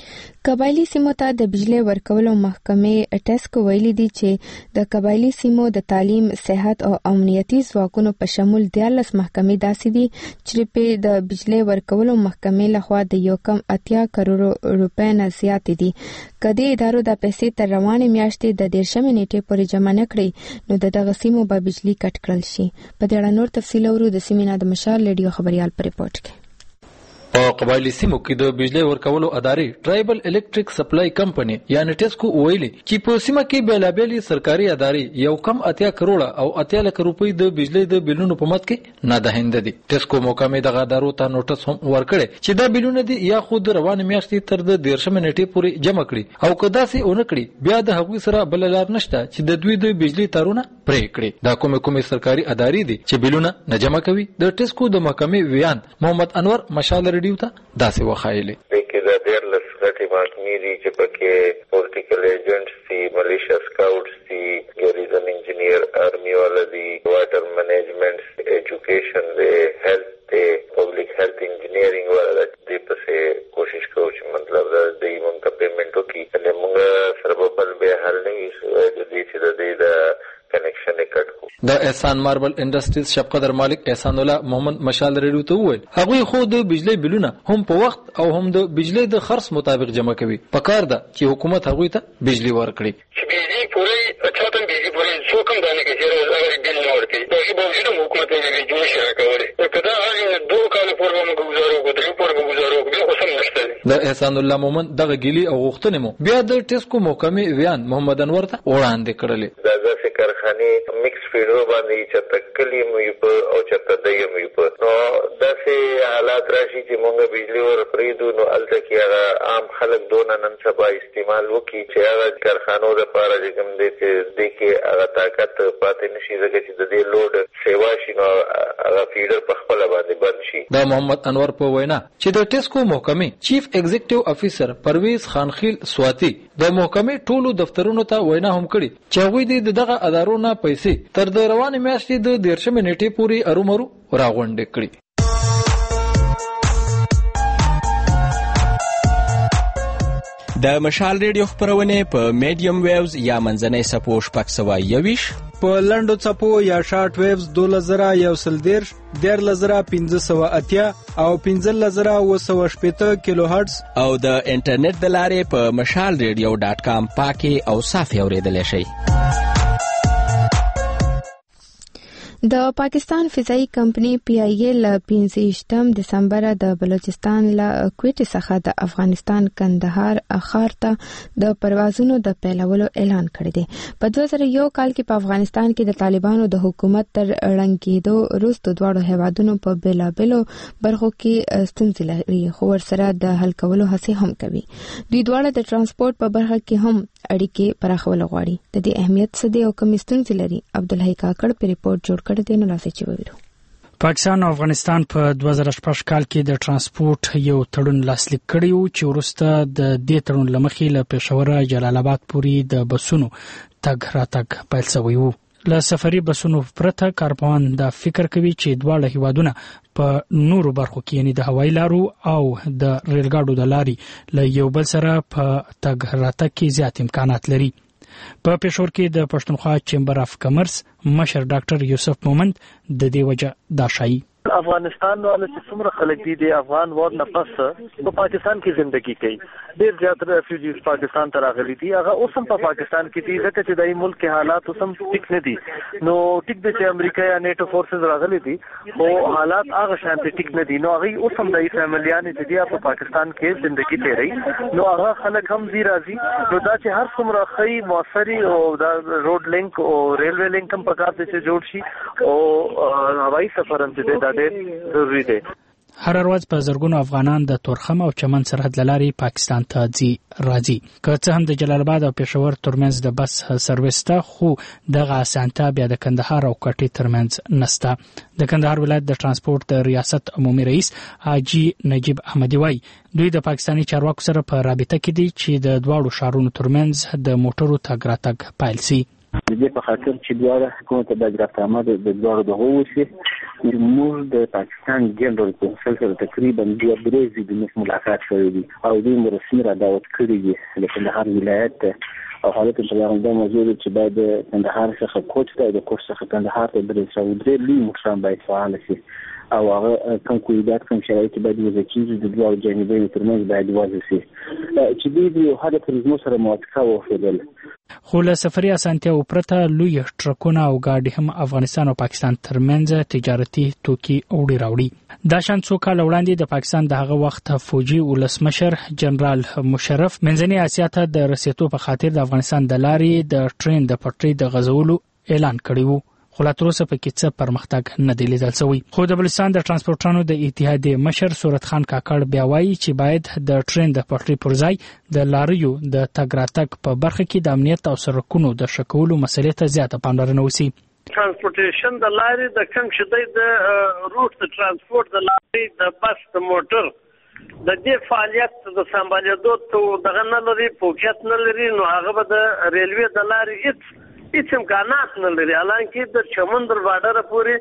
Speaker 1: قبایلی سیمو ته د بجلی ورکولو محکمې ټسکو ویلي دي چې د قبایلی سیمو د تعلیم، صحت او امنیتي ځواکونو په شمول 14 محکمې داسې دي چې په د بجلی ورکولو محکمې لخوا د 1.8 کروڑ روپۍ نه زیات دي. کدی ادارو د پیسې تر روانې میاشتې د 13 نیټې پورې جمع نکړي نو دغه سیمو به بجلی کټ کړل شي. په دې اړه نور تفصیل اورو د سیمینار د مشال ریډیو خبريال پر ریپورت کې.
Speaker 19: په قبایلی سیمو کې د بجلی ورکولو ادارې ټرایبل الکتریک سپلای کمپنی یعنی ټسکو ویلي چې په سیمه کې بیلابېلې سرکاري ادارې 1.8 کروڑ او 8 لک روپۍ د بجلی د بلونو په مت کې نه دهنده دي. ټسکو محکمې دغه ادارو ته نوټس هم ورکړي چې دا بلونه دي یا خود روان میاشتې تر د 13 نیټې پورې جمع کړي او کدا سي اونکړي بیا د هغوی سره بل لار نشته چې د دوی د بجلی تارونه پرې کړي. دا کومه سرکاري ادارې دي چې بلونه نه جمع کوي. د ټسکو د محکمې ویان محمد انور مشال ریډیو ته داسې وخایلی
Speaker 20: کې د 14 غټي محکمې دي چې پکې پولیټیکل ایجنټس دي، ملیشیا سکاوټس دي، ګریزن انجینیر، آرمي والا دي، واټر منیجمنٹ، ایجوکیشن دی، هیلث دی، پبلک هیلث انجینیرینګ والا دي. پسې کوشش کوو چې مطلب د دې مونږ ته پیمنٹ وکړي نه مونږ سره بل به حل نه وي د دې چې د دې د کنیکشن کټ کو.
Speaker 19: د احسان ماربل انډستریز شپقدر مالک احسان الله محمد مشال ریډیو ته وویل هغوی خو د بجلی بلونه هم په وخت او هم د بجلی د خرڅ مطابق جمع کوي. پکار ده چې حکومت هغوی ته بجلی ورکړي.
Speaker 17: چې بجلی پورې چاته بجلی پورې څو کم دانه کې چې اگر بل نه ورکړي په هغه باندې حکومت یې جوړ شي راکولې کدا هغه 2 کال پورې موږ گزارو کوو پورې گزارو به اوسم نشته.
Speaker 19: د احسان الله محمد دغه ګيلي او غوښتنې مو بیا د ټسکو محکمې ویان محمد انور ته وړاندې کړلې.
Speaker 20: دا ځکه کارخانه باندې مکس فیډر باندې چې تکلیم یو په او چې تدیم یو په نو داسې حالات راشي چې موږ بجلی ور پریدو نو الته کې هغه عام خلک دونه نن سبا استعمال وکړي چې هغه کارخانو لپاره چې کوم دي چې د کې هغه طاقت پاتې نشي ځکه چې د دې لوډ سیوا شي نو هغه فیډر په خپل باندې بند شي.
Speaker 19: دا محمد انور په وینا چې د ټیسکو محکمې چیف ایگزیکټیو افیسر پرویز خانخیل سواتی د محکمې ټولو دفترونو ته وینا هم کړي چې هغوی دغه ادارو نه پیسې تر د روانې میاشتې د 13 نیټې پورې ارومرو راغونډې کړي.
Speaker 21: د مشال ریډیو خبرونه په میډیم ویوز یا منځنۍ سپو شپږ سوه یویش،
Speaker 22: په لنډو څپو یا شارټ ویوز 2110 13580 او 15780 کیلو هرتز
Speaker 21: او د انټرنیټ د لارې په mashalradio.com پاکي او صافي اوریدلای شئ.
Speaker 1: د پاکستان فضائي کمپنی پی آی ای ل 15 دسمبر د بلوچستان له کوټې څخه د افغانستان کندهار ښار ته د پروازونو د پیلولو اعلان کړی دی. په 2001 کال کې په افغانستان کې د طالبانو د حکومت تر ړنګېدو وروسته دواړو هیوادونو په بیلابیلو برخو کې ستونزې لري خو ورسره د حل کولو هڅې هم کوي. دوی دواړه د ترانسپورت په برخه کې هم اړیکې پراخول غواړي. د دې اهمیت څه دی او کوم ستونزې لري؟ عبدالحی کاکړ په ریپورت جوړ
Speaker 8: پاکستان او افغانستان په 2014 کال کې د ترانسپورت یو تړون لاسلیک کړی و چې وروسته د دې تړون لمخې له پېښور جلال آباد پورې د بسونو تګ راتګ پیل شوی و. له سفري بسونو پرته کارپوهان دا فکر کوي چې دواړه هیوادونه په نورو برخو کې یعنی د هوایي لارو او د ریلګاډو د لارې له یو بل سره په تګ راتګ کې زیات امکانات لري. په پېښور کې د پښتونخوا چیمبر اف کامرس مشر ډاکټر یوسف مومند د دې وجه دا شایي.
Speaker 10: افغانستان والے چې څومره خلک دي د افغان وار نه پس په پاکستان کې ژوندۍ کوي. ډېر زیات ریفیوجیز پاکستان ته راغلي دي. هغه اوس هم په پاکستان کې دي ځکه چې د ملک کې حالات اوس هم ټیک نه دي. نو ټیک دي چې امریکا یا نیټو فورسز راغلي دي خو حالات هغه شان ټیک نه دي. نو هغه اوس هم د فیملیان چې دي په پاکستان کې ژوندۍ تیري نو هغه خلک هم دي راځي. نو دا چې هر څومره خي موثري او د روډ لینک او ریلوی لینک هم پکار دي چې جوړ شي او هوایي سفر هم چې ضروري دی.
Speaker 8: هر ورځ په زرګونو افغانان د تورخم او چمن سرحد لاري پاکستان ته راځي. که څه هم د جلال آباد او پېښور ترمنځ د بس سرویس ته خو دغه اسانتیا بیا د کندهار او کوټې ترمنځ نسته. د کندهار ولایت د ترانسپورت د ریاست عمومي رئیس حاجی نجیب احمدی وای دوی د پاکستاني چارواکو سره په رابطه کې دي چې د دواړو ښارونو ترمنځ د موټرو تګ راتګ پیل شي.
Speaker 23: د دې په خاطر چې دواړه حکومت د اجرافامه د دواړو دغه وشي موږ د پاکستان جنرال کونسل سره تقریبا د برېزي د ملاقات شوی دی او دوی رسمي را دعوت کړی دی د کندهار ولایت او حالت په اړه د موضوع چې باید کندهار څخه کوټ ته د کوټ څخه کندهار ته درې سعودي لوی موټران باید فعال شي او هغه کوم قواعد کوم شرایط باید وضع کیږي د دوه جانبونو ترمنځ باید واضح شي چې دوی د هغه پرزمو سره موافقه وکړي.
Speaker 8: خو له سفري اسانتیاو پرته لوی ټرکونه او ګاډي هم افغانستان او پاکستان ترمنځ تجارتي توکي راوړي. دا شان څو کال وړاندې د پاکستان دغه وخت فوجي ولسمشر جنرال مشرف منځنۍ اسیا ته د رسیدو په خاطر د افغانستان د لارې د ټرین د پټري د غزولو اعلان کړی وو. خو لا تر اوسه پکې څه پرمختګ نه دی لیدل شوی. خو د بلوچستان د ترانسپورټرانو د اتحادیې مشر صورت خان کاکړ بیا وایي چې باید د ټرین د پټري پر ځای د لاریو د تګ راتګ په برخه کې د امنیت او سرکونو د شکولو مسلې ته زیاته پاملرنه وشي.
Speaker 24: ترانسپورټیشن د لارې د کم شدی د روټ د ترانسپورت د لارې د بس د موټر د دې فعالیت د سمبالېدو ته دغه نه لري فوقیت نه لري نو هغه به د ریلوی د لارې هیڅ امکانات نه لري. حالانکه د چمندر بارډر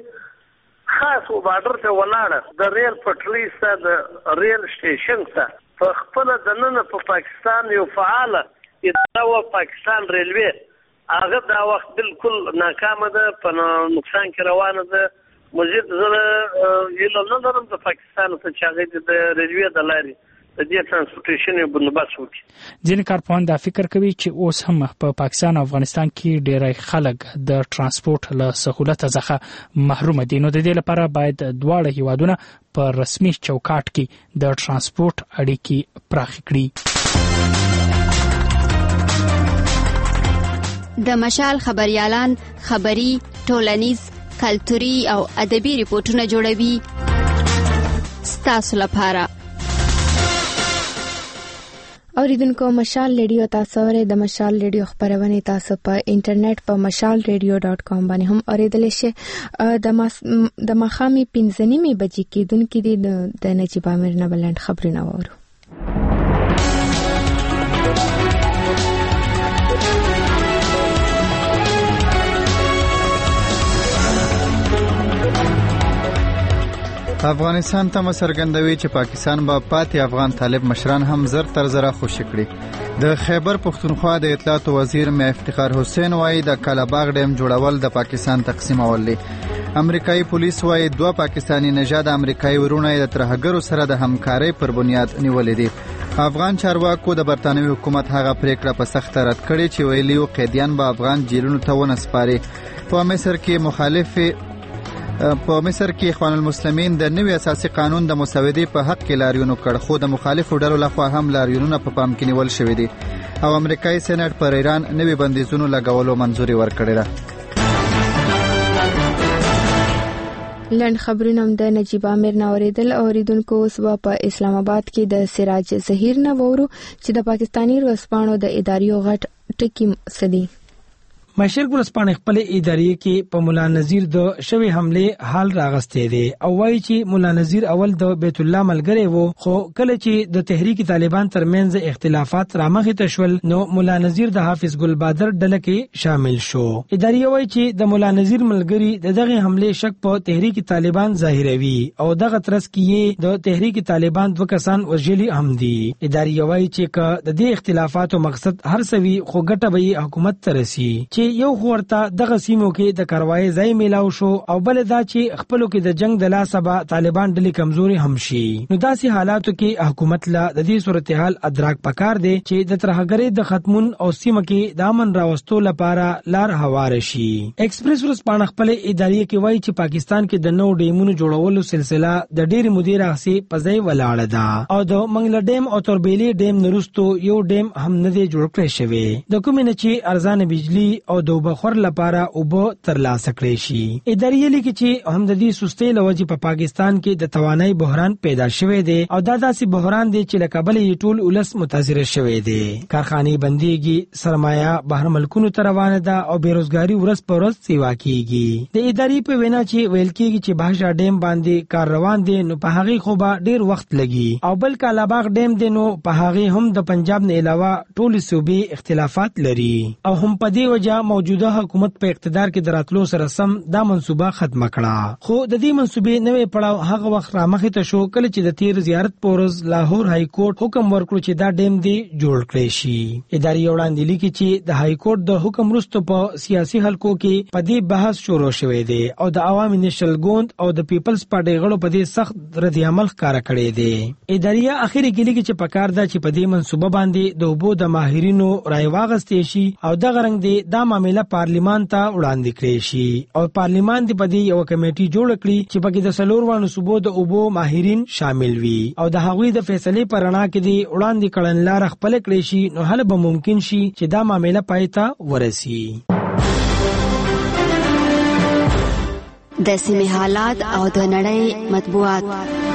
Speaker 24: پورې خاص و بارډر ته ولاړه د ریل پټري سره د ریل سټیشن سره په خپل د نن په پاکستان یو فعاله اداره و پاکستان ریلوی هغه دا وخت بالکل ناکامه ده په نقصان کې روانه ده. مزید زره یله نه لرم د پاکستان څخه چې هغه د ریلوی د لارې د دې ترانسپورټیشن یو بندوبست وکړي.
Speaker 8: ځینې کارپوهان دا فکر کوي چې اوس هم په پاکستان او افغانستان کې ډېری خلک د ترانسپورت له سهولت څخه محروم دي. نو د دې لپاره باید دواړه هیوادونه په رسمي چوکاټ کې د ترانسپورت اړیکې پراخې کړي.
Speaker 5: د مشال خبريالان خبري، ټولنیز، کلتوري او ادبي ریپورتونه جوړوي ستاسو لپاره.
Speaker 1: اوریدونکو مشال ریډیو تاسو اورئ. د مشال ریډیو خبرونه تاسو په انټرنیټ په mashalradio.com باندې هم اوریدلی شئ. د ماښامي 5:30 بجې کېدونکې دي د نجیب امیر نه بلند خبرونه واورو.
Speaker 2: افغانستان ته څرګندوي چې پاکستان به پاتې افغان طالب مشران هم زر تر زره خوشي کړي. د خیبر پښتونخوا د اطلاعات وزیر مې افتخار حسین وایي د کالاباغ ډیم جوړول د پاکستان تقسیمول دي. امریکایي پولیس وایي 2 پاکستانی نژاد امریکایي ورونه د ترهګرو سره د همکارۍ پر بنیاد نیولې دي. افغان چارواکو د برتانوي حکومت هغه پریکړه په سخت رد کړې چې ویلي و قیدیان به افغان جیلونو ته ونسپاري. په مصر کې اخوان المسلمین د نوي اساسي قانون د مسودې په حق کې لاریون وکړ، خو د مخالفو ډلو لخوا هم لاریونونه په پام کې نیول شوې دي او امریکایي سېنات پر ایران نوي بندیزونو لګولو منځوري ورکړې ده.
Speaker 1: لند خبرونه د نجیب امیر نه اوریدل. اوریدونکو اوس په اسلام آباد کې د سراج ظهیر نه وورو چې د پاکستانی ورځپاڼو د اداریو غټ ټکی سدي.
Speaker 8: مشرق ورځپاڼې خپل ادارې کې په مولا نذیر د شوی حمله حال راغستې دي او وایي چې مولا نذیر اول د بیت الله ملګری وو، خو کله چې د تحریک طالبان ترمنځ اختلافات رامخې ته شول نو مولا نذیر د حافظ ګل بادر ډله کې شامل شو. ادارې وایي چې د مولا نذیر ملګری دغه حمله شک په تحریک طالبان ظاهروي او دغه ترڅ کې د تحریک طالبان 2 کسان وژلي هم دي. ادارې وایي چې د دې اختلافاتو مقصد هر سوي خو ګټه به حکومت ترسي چې یو خورته دغه سیمو کې د کاروای ځای میلاو شو او بل دا چې خپلو کې د جنگ د لاسه به طالبان ډلې کمزوري هم شي. نو داسې حالاتو کې حکومت لا د دې صورتحال ادراک پکار دی چې د ترهګرۍ د ختمون او سیمه کې د امن راوستو لپاره لار هوار شي. ایکسپریس ورځپاڼه خپل ادارې کې وایي چې پاکستان کې د نو ډیمونو جوړولو سلسله د ډېر مودې راهسي په ځای ولاړه ده او د منګل ډیم او توربیلی ډیم نرستو یو ډیم هم نه دی جوړ کړی شوی. د کومې نه چې ارزانه بجلی او د وبخور لپاره اوبه ترلاسه کړي شي. ادارې لیکي چې هم د دې سستۍ لوجې په پاکستان کې د توانایي بحران پیدا شوی دی او دا داسې بحران دی چې لکه بل یې ټول ولس متاثر شوی دی. کارخانې بنديږي، سرمایه بهر ملکونو ته روانه ده او بیروزګاری ورځ په ورځ سیوا کیږي. د ادارې په وینا چې ویل کیږي چې بهشا ډیم باندې کار روان دی نو په هغه خو به ډیر وخت لګي او بل کالاباغ ډیم دی نو په هغه هم د پنجاب نه علاوه ټول صوبې اختلافات لري او هم په دې وجه موجوده حکومت په اقتدار کې دراتلو سره سم دا منصوبه ختم کړه. خو د دې منصوبې نوې پړاو هغه وخت رامخې ته شو کله چې د تیر زیارت پورز لاهور های کورټ حکم ورکړ چې دا ډیم دی جوړ کړي شي. ادارې وړاندې لیکي چې د های کورټ د حکم وروسته په سیاسي حلقو کې په دې بحث شروع شوې دی او د عوامي نېشنل ګوند او د پیپلز پارټي غړو په دې سخت رد عمل ښکاره کړی دی. ادارې اخیری کې لیکي چې پکار ده چې په دې منصوبه باندې د اوبو د ماهرینو رائے واغستې شي او دغه رنګ دی دا معاملې پارلیمان ته وړاندې کړی شي او پارلیمان دې په دې یو کمیټي جوړ کړي چې پکې د سلوروانو صوبو د اوبو ماهرین شامل وي او د هغوی د فیصلې پر رڼا کې دې وړاندې کړنلاره خپل کړی شي نو هله به ممکن شي چې دا معاملې پای ته ورسي.
Speaker 5: د سیمې حالات او د نړۍ مطبوعات.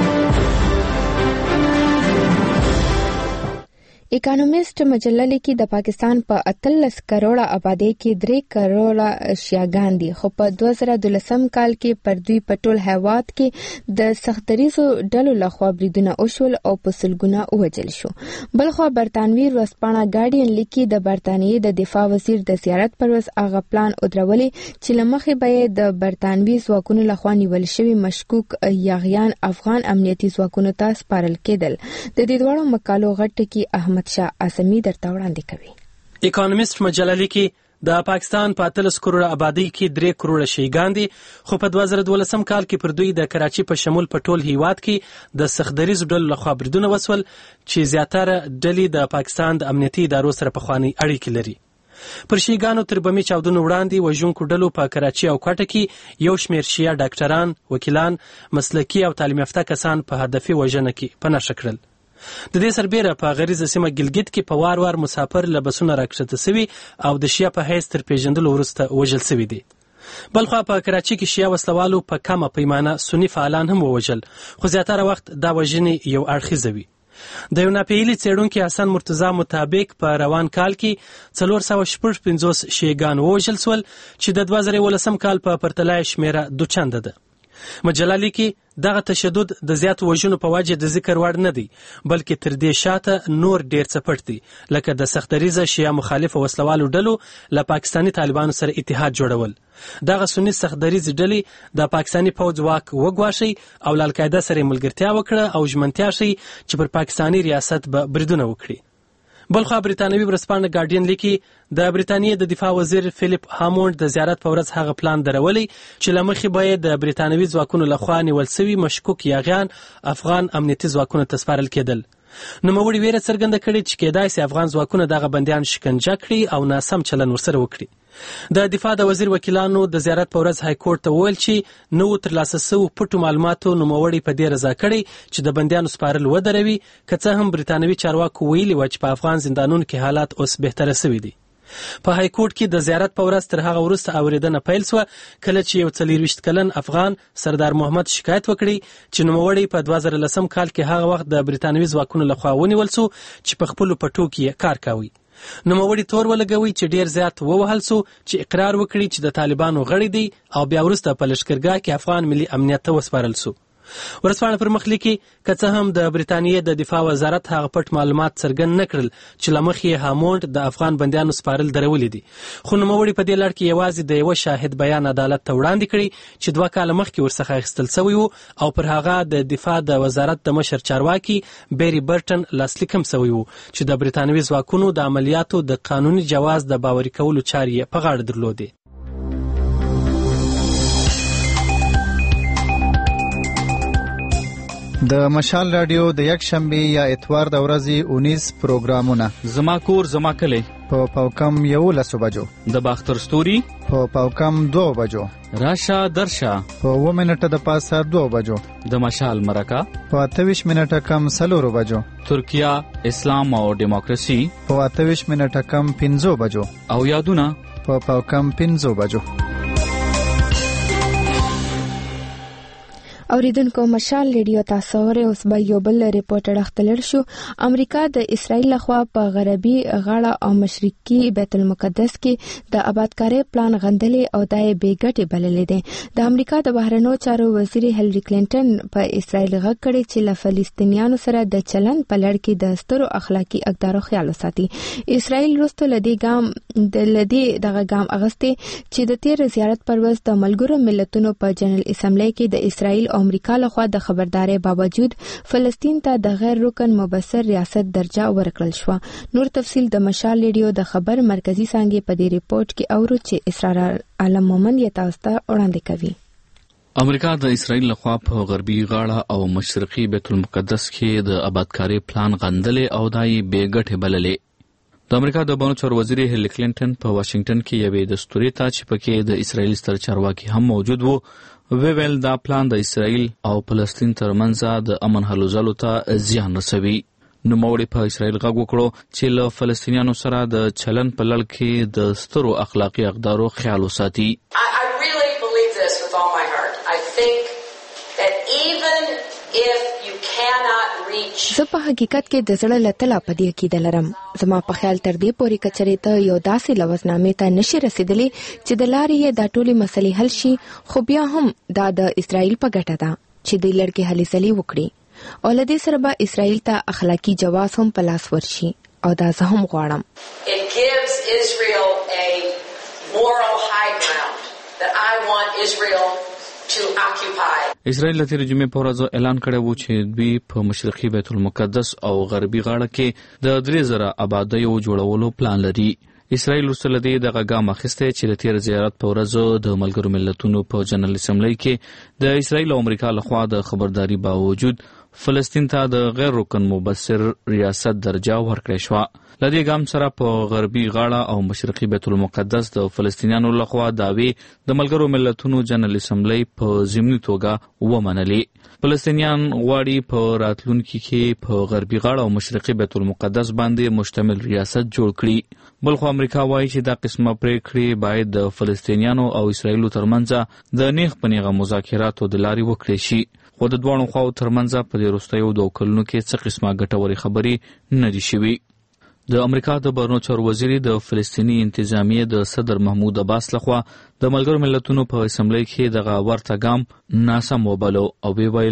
Speaker 1: اکانومیست مجله لیکي د پاکستان په 13 کروڑه آبادی کې 3 کروڑه شیعاګان دي خو په 2012 کال کې پر دوی په ټول هیواد کې د سختریزو ډلو لخوا بریدونه وشول او په سلګونه ووجل شو. بلخو برتانوي ورځپاڼه ګارډین لیکي د برتانیې د دفاع وزیر د زیارت پر ورځ هغه پلان ودرولې چې لمخې به د برتانوي ځواکونو لخوا نیول شوی مشکوک یاغیان افغان امنیتي ځواکونو ته سپارل کېدل. د دې دوړو مقالو غټ کې احمد شاه اعظمي درته وړاندې کوي.
Speaker 6: اکانومیست مجله لیکي د پاکستان په 13 کروڑه آبادی کې 3 کروڑه شیعاګان دي خو په 2012 کال کې پر دوی د کراچي په شمول په ټول هیواد کې د سختدریز ډلو لخوا بریدونه وسول چې زیاتره ډلې د پاکستان د امنیتي ادارو سره پخواني اړیکې لري. پر شیعاګانو تر بمي چاودنو وړاندې وژونکو ډلو په کراچي او کوټه کې یو شمېر شیعه ډاکټران، وکیلان، مسلکي او تعلیم یافته کسان په هدفي وژنه کې په نښه کړل. د دې سربیره په غریزه سیمه ګلګت کې په وار وار مسافر له بسونو راکښته سوي او د شیا په حیث تر پیژندلو وروسته وژل سوي دي. بلخوا په کراچي کې شیا وسلوالو په کمه پیمانه سني فعالان هم ووژل، خو زیاتره وخت دا وژنې یو اړخیزه وي. د یو ناپیهیلي څېړونکي حسن مرتضی مطابق په روان کال کې 456 شیګان ووژل سول چې د 2018 کال په پرتله شمیره 2 چنده ده. مجله لیکي دغه تشدد د زیات وژنو په وجه د ذکر وړ نه دی، بلکې تر دې شاته نور ډیر څه پټ دي، لکه د سختریزه شیعه مخالف وسلوالو ډلو له پاکستاني طالبانو سره اتحاد جوړول. دغه سنی سختدریز ډلې د پاکستاني پوځ واک وګواښي او له القاعده سره ملګرتیا وکړه او ژمنتیا شي چې پر پاکستاني ریاست به بریدونه وکړي. بلخوا بریتانوي ورځپاڼه ګارډین لیکي د بریتانیې د دفاع وزیر فیلیپ هامونډ د زیارت په ورځ هغه پلان درولی چې له مخې به یې د بریتانوي ځواکونو لخوا نیول سوي مشکوک یاغیان افغان امنیتي ځواکونو ته سپارل کېدل. نوموړي ویره څرګنده کړې چې کېدای سي افغان ځواکونه دغه بندیان شکنجه کړي او ناسم چلن ورسره وکړي. د دفاع د وزیر وکیلانو د زیارت په ورځ های کورټ ته وویل چې نو ترلاسه سوي پټو معلوماتو نوموړي په دې رضا کړی چې د بندیانو سپارل ودروي، که څه هم بریتانوي چارواکو ویلي و چې په افغان زندانونو کې حالات اوس بهتره سوي دي. په های کورټ کې د زیارت په ورځ تر هغه وروسته اوریدنه پیل سوه کله چې یو 24 کلن افغان سردار محمد شکایت وکړي چې نوموړي په 2010 کال کې هغه وخت د بریتانوي ځواکونو لخوا ونیول سو چې په خپلو پټو کې کار کوي. نوموړي تور ولګوي چې ډیر زیات ووهل سو چې اقرار وکړي چې د طالبانو غړي دي او بیا وروسته په لشکرګاه کې افغان ملي امنیت ته وسپارل سو. ورځپاڼه پر مخ لیکي که څه هم د بریتانیې د دفاع وزارت هغه پټ معلومات څرګند نه کړل چې له مخې هامونډ د افغان بندیانو سپارل درولي دي، خو نوموړي په دې لړ کې یوازې د یوه شاهد بیان عدالت ته وړاندې کړي چې 2 کاله مخکې ورڅخه اخیستل سوی و او پر هغه د دفاع د وزارت د مشر چارواکي بیری برټن لاسلیک هم سوی و چې د بریتانوي ځواکونو د عملیاتو د قانوني جواز د باوري کولو چارې په غاړه درلودې.
Speaker 2: د مشال رادیو د یک شنبه یا اتوار د ورځې 19 پروګرامونه:
Speaker 3: زما کور زما کلی
Speaker 2: په پاوکم 11 بجو،
Speaker 3: د باختر ستوري
Speaker 2: په پاوکم 2 بجو،
Speaker 3: راشه درشه
Speaker 2: په 2 منټه د پاسه 2 بجو،
Speaker 3: د مشال مرکه
Speaker 2: په 28 منټه کم 4 بجو،
Speaker 3: ترکیه اسلام او دیموکراسي
Speaker 2: په 28 منټه کم 5 بجو
Speaker 3: او یادونه
Speaker 2: په پاوکم 5 بجو.
Speaker 1: اوریدونکو مشال ریډیو تاسو ورې اوس به یو بل ریپورټ اختلر شو. امریکا د اسرائیل لخوا په غربي غاړه او مشرقي بیت المقدس کې د آبادکاري پلان غندلې او دای بیګټي بللې دي. د امریکا د بهرنیو چارو وزیر هیلری کلینټن په اسرائیل غږ کړی چې له فلسطینیانو سره د چلن په لړ کې د سترو اخلاقی اقدارو خیال وساتي. اسرائیل وروسته لدی دغه ګام اغسته چې د تیر زیارت پر ورځ د ملګرو ملتونو په جنرال اسمبلی کې د اسرائیل امریکا لخوا د خبرداري باوجود فلسطین ته د غیر رکن مبصر ریاست درجه ورکړل شو. نور تفصیل د مشال ریډیو د خبر مرکزی څنګه په دې ریپورت کې اورو چې اسرار عالم مومن یې تاسو ته وړاندې کوي.
Speaker 3: امریکا د اسرائیل لخوا په غربي غاړه او مشرقي بیت المقدس کې د آبادکاري پلان غندلې او دای بیګټه بللې. د امریکا د بهرنیو چارو وزیر هیلری کلینټن په واشنگټن کې یوې دستوري ته چې پکې د اسرائیل ستر چارواکي هم موجود وو ویل دا پلان د اسرائیل او فلسطین ترمنځ د امن هلو ځلو ته زیان رسوي. نوموړي په اسرائیل غږ وکړو چې له فلسطینیانو سره د چلن په لړ کې د سترو اخلاقی اقدارو خیال وساتي.
Speaker 7: I really believe this with all my heart. I think that even if you cannot reach
Speaker 1: زه په حقیقت کې د زړه له تله په دې عقیده لرم. زما په خیال تر دې پورې کچرې ته یو داسې لوظنامې ته نشي رسیدلی چې د لارې یې دا ټولې مسلې حل شي، خو بیا هم دا د اسرائیل په ګټه ده چې د لړ کې هلې ځلې وکړي او له دې سره به اسرائیل ته اخلاقی جواز هم په لاس ورشي او دا زه هم غواړم.
Speaker 7: It gives Israel a moral high ground that I want Israel to occupy.
Speaker 3: اسرائیل تیر جمعې په ورځ اعلان کړی و چې دوی په مشرقي بیت المقدس او غربي غاړه کې د 3000 آبادیو جوړولو پلان لري. اسرائیل وروسته له دې دغه ګام اخیستی چې د تیر زیارت په ورځ د ملګرو ملتونو په جنرال اسمبلی کې د اسرائیل او امریکا لخوا د خبرداري باوجود فلسطین ته د غیر رکن مبصر ریاست درجه ورکړې شوه. له دې ګام سره په غربي غاړه او مشرقي بیت المقدس د فلسطینیانو لخوا دعوې د ملګرو ملتونو جنرال اسمبلی په ضمني توګه ومنلې. فلسطینیان غواړي په راتلونکي کې په غربي غاړه او مشرقي بیت المقدس باندې مشتمل ریاست جوړ کړي. بلخو امریکا وایي چې دا قسمه پریکړې باید د فلسطینیانو او اسرائیلو ترمنځ د نیغ په نیغه مذاکراتو د لارې وکړي شي. خو د دواړو خواو ترمنځ په دې وروستیو 2 کلونو کې څه قسمه ګټورې خبرې نه دي شوي. د امریکا د بهرنیو چارو وزیر د فلسطیني انتظامیې د صدر محمود عباس لخوا د ملګرو ملتونو په اسمبلی کې دغه ورته ګام ناسم وبلو او ویل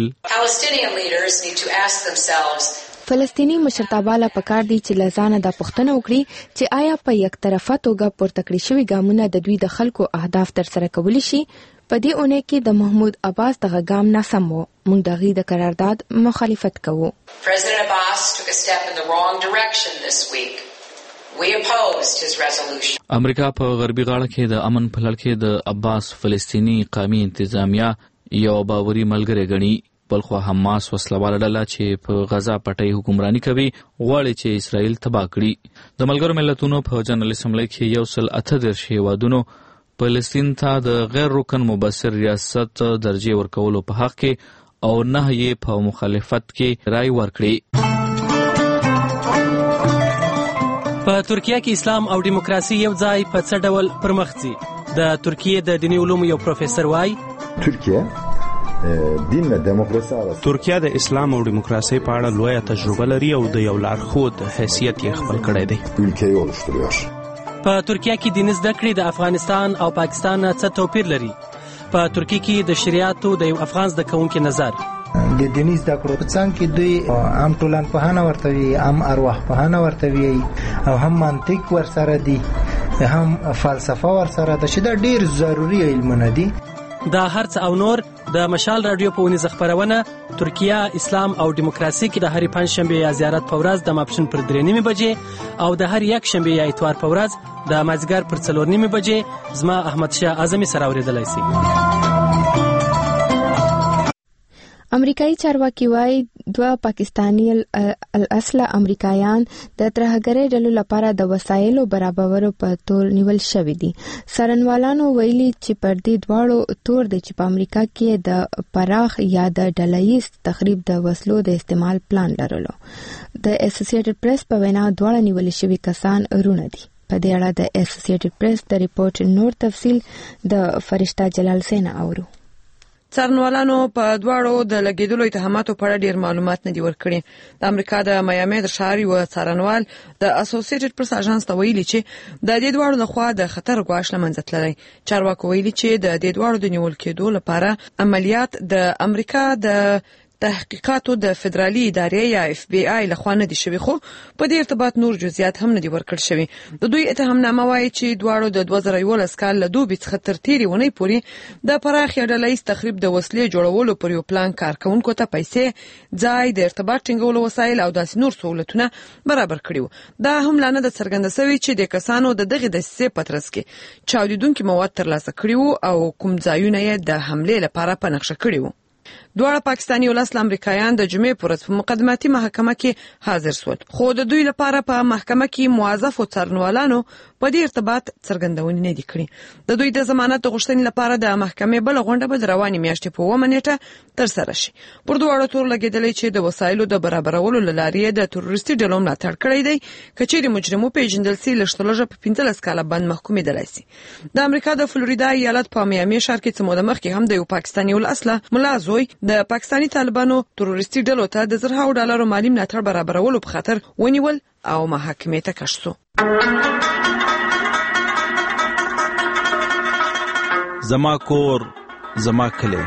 Speaker 1: فلسطینی مشرتابه له پکار دي چې لزانه د پښتنه وکړي چې آیا په یک طرفه توګه پورته کړی شوی ګامونه د دوی د خلکو اهداف تر سره کولی شي. په دې اونۍ کې د محمود عباس دغه ګام ناسم و. موږ دغه د قرارداد مخالفت کوو.
Speaker 7: President Abbas took a step in the wrong direction this week. We opposed his resolution.
Speaker 3: امریکا په غربي غاړه کې د امن په لړ کې د عباس فلسطینی قومي انتظامیه یو باوري ملګری ګڼي. بلخو حماس وسلواله ډله چې په غزا پټۍ حکمرانی کوي غواړي چې اسرائیل تباه کړي. د ملګرو ملتونو په جنرال اسمبلی کې 138 هیوادونو فلسطین ته د غیر رکن مبصر ریاست درجه ورکولو په حق کې او 9 یې په مخالفت کې رائے ورکړي.
Speaker 6: په ترکیه کې اسلام او دیموکراسي یو ځای په څه ډول پرمخ ځي؟ د ترکیه د دیني علومو یو پروفیسور وایي
Speaker 4: ترکیه د اسلام او دیموکراسي په اړه لویه تجربه لري او د یو لارښود حیثیت یې خپل کړی دی.
Speaker 6: په ترکیه کې دیني زده کړې د افغانستان او پاکستان څه توپیر لري؟ په ترکیه کې د شریعتو د یو افغان زده کوونکي نظر.
Speaker 9: د دیني زده کړو په څنګ کې دوی هم ټولنپوهنه ورته وي، هم ارواحپوهنه ورته وي او هم منطق ورسره دي، هم فلسفه ورسره ده چې دا ډېر ضروري علمونه دي.
Speaker 6: دا هرڅ او نور د مشال رادیو په ونیزه خبرونه ترکیه اسلام او دیموکراسي کې د هرې پنځشنبې یا زیارت په ورځ د ماپښین پر 3:30 بجې او د هر یک شنبې یا اتوار په ورځ د مازدیګر پر 4:30 بجې زما احمد شاه اعظمي سره اورېدلای شي.
Speaker 1: امریکایي چارواکي وایي 2 پاکستانی الاصله امریکایان د ترهګرۍ ډلو لپاره د وسایلو برابرولو په تور نیول شوي دي. څارنوالانو ویلي چې پر دې دواړو تور دی چې په امریکا کې د پراخ یا د ډلهییز تخریب د وسلو د استعمال پلان لرلو. د اسوسییټډ پریس په وینا دواړه نیول شوي کسان رونه دي. په دې اړه د اسوسییټډ پریس د ریپورت نور تفصیل د فرشته جلال سینا اورو.
Speaker 11: څارنوالانو په دواړو د لګیدلو اتهاماتو په اړه ډیر معلومات نه دي ورکړي. د امریکا د میامي د ښار یو څارنوال د اسوسییټډ پریس اژانس ته ویلي چې د دې دواړو لخوا د خطر ګواښ له منځه تللی. چارواکو ویلي چې د دې دواړو د نیول کېدو لپاره عملیات د امریکا د تحقیقاتو د فدرالي ادارې یا FBI لخوا نه دي شوي، خو په دې ارتباط نور جزئیات هم نه دي ورکړل شوي. د دوی اتهامنامه وایي چې دواړو د 2011 کال له دوبي څخه تر تیرې اونۍ پورې د پراخ یا ډلهییز تخریب د وسلې جوړولو پر یو پلان کارکونکو ته پیسې، ځای، د ارتباط ټینګولو وسایل او داسې نور سہولتونه برابر کړي وو. دا هم لا نه ده څرګنده شوې چې د کسانو د دغې دسیسې په ترڅ کې چاودیدونکي مواد ترلاسه کړي وو او کوم ځایونه یې د حملې لپاره په نقشه کړي وو. دواړه پاکستاني ولس امریکایان د جمعې پر ورځ په مقدماتي محکمه کې حاضر شول، خو د دوی لپاره په محکمه کې موظفو څارنوالانو په دې ارتباط څرګندونې نه دي کړې. د دوی د ضمانت غوښتنې لپاره د محکمې بل غونډه به روانې میاشتې په 1 نیټه تر سره شي. پر دواړو تور لګیدلې چې د وسایلو د برابرولو لارې د تروریستي ډلو ملاتړ کړی دی. کچېرې مجرمو پیژندل سي لږترلږه په 15 کاله باندې محکومېدلای شي. د امریکا د فلوریدا ایالت په میامي ښار کې څه موده مخکې هم د یو پاکستاني الاصله ملا زوی د پاکستاني طالبانو تروریستي ډلو ته د $100 مالی ملاتړ برابرولو په خاطر ونیول او محاکمې ته کش شو.
Speaker 4: زما کور زما کلی.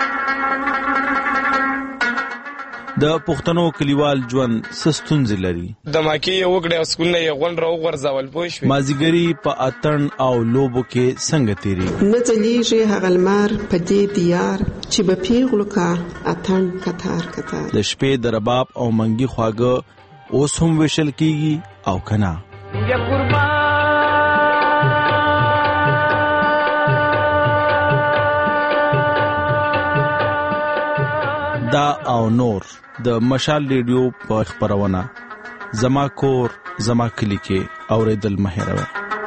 Speaker 4: د پښتنو کلیوال ژوند ستونزې لري.
Speaker 12: د ماکي یو وګړي او سکول نه یو غون راو غرزول پوه شو.
Speaker 4: مازیګری په اتن او لوبو کې څنګه تیری
Speaker 25: نه ځلیږي هغه لمر په دې دیار چې به پیغلو کا اتن کتار کتار.
Speaker 4: د شپې د رباب او منګي خواږه اوس هم وشل کیږي او کنا. یا قربان دا او نور د مشال ریډیو په خبرونه زما کور زما کلی کې اوریدل مهیروي.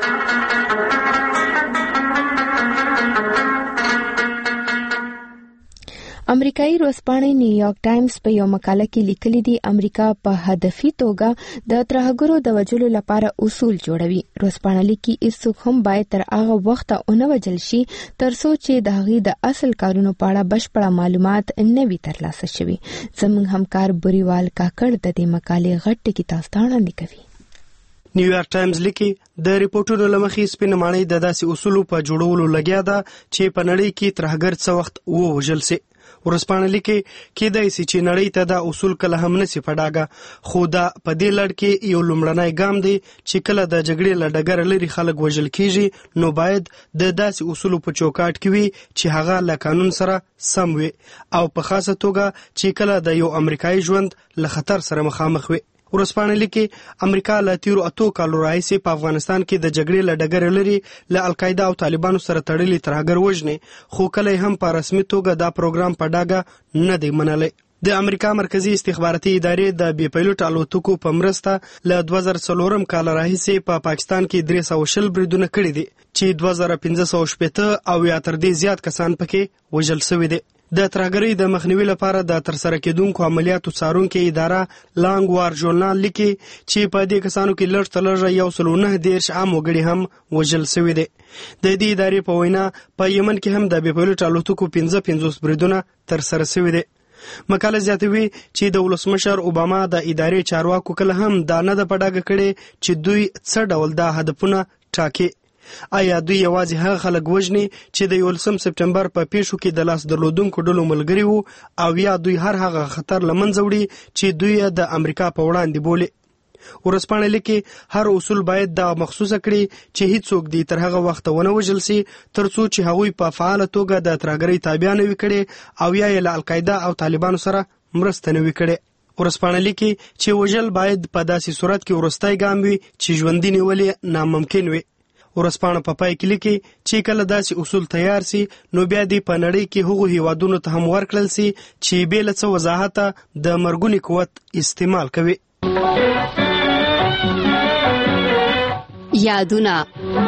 Speaker 1: امریکایي ورځپاڼې نیویارک ټایمز په یو مقاله کې لیکلي دي امریکا په هدفي توګه د ترهګرو د وژلو لپاره اصول جوړوي. ورځپاڼه لیکي هیڅوک هم باید تر هغه وخته ونه وژل شي ترڅو چې د هغې د اصل کارونو په اړه بشپړه معلومات نه وي ترلاسه شوي. زموږ همکار بوریوال کاکړ د دې مقالې غټ ټکي تاسو ته وړاندې کوي.
Speaker 13: نیویارک ټایمز لیکي د ریپورټونو لمخې سپین ماڼۍ د داسې اصولو په جوړولو لګیا ده چې په نړۍ کې ترهګر څه وخت ووژل شي. ورځپاڼه لیکي کېدای شي چې نړۍ ته دا اصول کله هم نشي پډاګه، خو دا په دې لړ کې یو لومړنی ګام دی چې کله د جګړې له ډګره لري خلک وژل کیږي نو باید د داسې اصولو په چوکاټ کې وي چې هغه له قانون سره سم وي او په خاصه توګه چې کله د یو امریکایي ژوند له خطر سره مخامخ وي. ورځپاڼه لیکي امریکا له تیرو 8 کالو راهیسې په افغانستان کې د جګړې له ډګره لري له القاعده او طالبانو سره تړلي ترهګر وژني، خو کله هم په رسمي توګه دا پروګرام په ډاګه نه دی منلی. د امریکا مرکزی استخباراتي ادارې د بي پایلوټ الوتکو په مرسته له 2004 کال راهیسې په پاکستان کې 320 بریدونه کړي دي چې 2580 او یا تر دې زیات کسان پکې وژل شوي دي. د ترهګرۍ د مخنیوي لپاره د ترسره کېدونکو عملیاتو څارونکې اداره لانګ وار ژورنال لیکي چې په دې کسانو کې لږ تر لږه 119 عام وګړي هم وژل شوي دي. د دې ادارې په وینا په یمن کې هم د بي پایلوټ الوتکو 55 بریدونه ترسره شوي دي. مقاله زیاتوي چې د ولسمشر اوباما د ادارې چارواکو کله هم دا نه د پډاګه کړي چې دوی څه ډول دا هدفونه ټاکي. آیا دوی یوازې هغه خلک وژني چې د 11 سپټمبر په پیښو کې د لاس درلودونکو ډلو ملګري وو او یا دوی هر هغه خطر لمنځه وړي چې دوی د امریکا په وړاندې بولي؟ ورځپاڼه لیکي هر اصول باید دا مخصوصه کړي چې هیڅوک دې تر هغه وخت ونه وژل شي ترڅو چې هغوی په فعاله توګه د ترهګرۍ تابع نه وي کړي او یا له القاعده او طالبانو سره مرسته نه وي کړي. ورځپاڼه لیکي چې وژل باید په داسې صورت کې وروستی ګام وي چې ژوندي نیول ناممکن وي. ورځپاڼه په پای کې لیکي چې کله داسې اصول تیار سي نو بیا دې په نړۍ کې هغو هیوادونو ته هم ورکړل سي چې بې له څه وضاحته د مرګوني قوت استعمال کوي.
Speaker 5: یادونه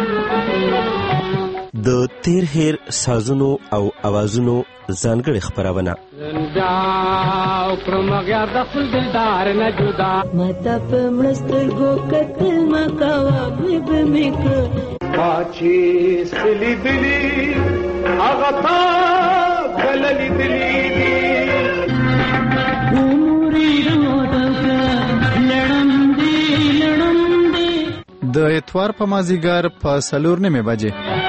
Speaker 14: د تیر هیر سازونو او اوازونو ځانګړي خبرونه
Speaker 2: د اتوار په مازیګر په 4:30 بجې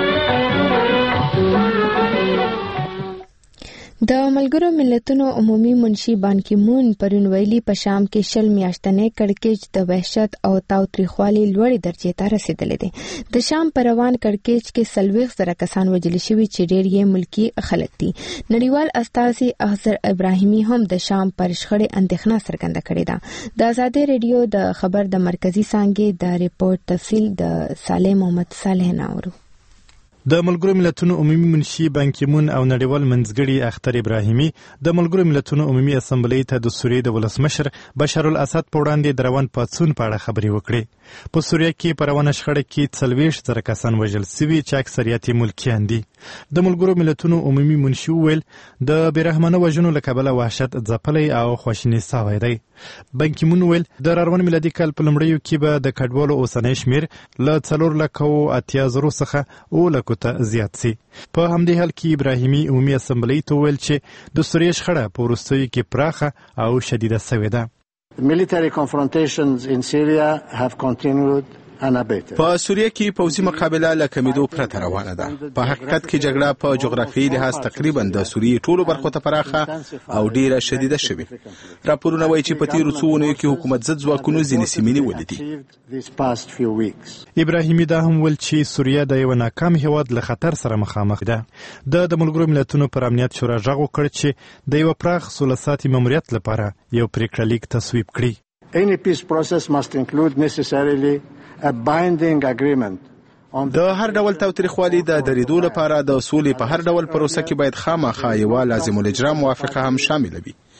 Speaker 1: د ملګرو ملتونو عمومي منشي بان کی مون پرون ویلي په شام کې شل میاشتنې کړکېچ د وحشت او تاوتریخوالي لوړې درجې ته رسیدلې دي. د شام په روان کړکېچ کې 40,000 کسان وژل شوي چې ډېر یې ملکی خلک دي. نړیوال استازي احزر ابراهیمي هم د شام پر شخړې اندېښنه څرګنده کړې ده. د آزادۍ ریډیو د خبر د مرکزی څانګې د ریپورت تفصیل د صالح محمد صالح ناورو.
Speaker 15: د ملګرو ملتونو عمومي منشي بان کی مون او نړیوال منځګړي اختر ابراهیمي د ملګرو ملتونو عمومي اسمبلی ته د سوریې د ولسمشر بشار الاسد په وړاندې د روان پاڅون په اړه خبرې وکړې. په سوریه کې په روانه شخړه کې 40,000 کسان وژل شوي چې اکثریت یې ملکیان دي. د ملګرو ملتونو عمومي منشي وویل د بېرحمانه وژنو له کبله وحشت ځپلی او خواشیني سوی دی. بان کی مون ویل د روان میلادي کال په لومړیو کې به د کډوالو اوسنی شمېر له 480,000 څخه 200,000 ته زیات سي. په همدې حال کې ابراهیمي عمومي اسمبلی ته ویل چې د سوریې شخړه په وروستیو کې پراخه او شدیده سوې ده.
Speaker 16: Military confrontations in Syria have continued
Speaker 18: په سوریه کې پوځي مقابله له کمیدو پرته روانه ده. په حقیقت کې جګړه په جغرافیایي لحاظ تقریبا د سوریې ټولو برخو ته پراخه او ډیره شدیده شوې. راپورونه وایي چې په تیرو څو اونیو کې حکومت ضد ځواکونو ځینې سیمې نیولې دي.
Speaker 15: ابراهیمي دا هم ویل چې سوریه د یو ناکام هیواد له خطر سره مخامخ ده. د ملګرو ملتونو پر امنیت شورا غږ وکړ چې د یو پراخ ثلاثاتي ماموریت لپاره یو پریکړه لیک تصویب کړي.
Speaker 16: Any peace process must include necessarily a binding agreement.
Speaker 18: د هر ډول تاوتریخوالي د درېدو لپاره د سولې په هر ډول پروسه کې باید خامخا یوه لازم الاجرا موافقه هم شامل وي.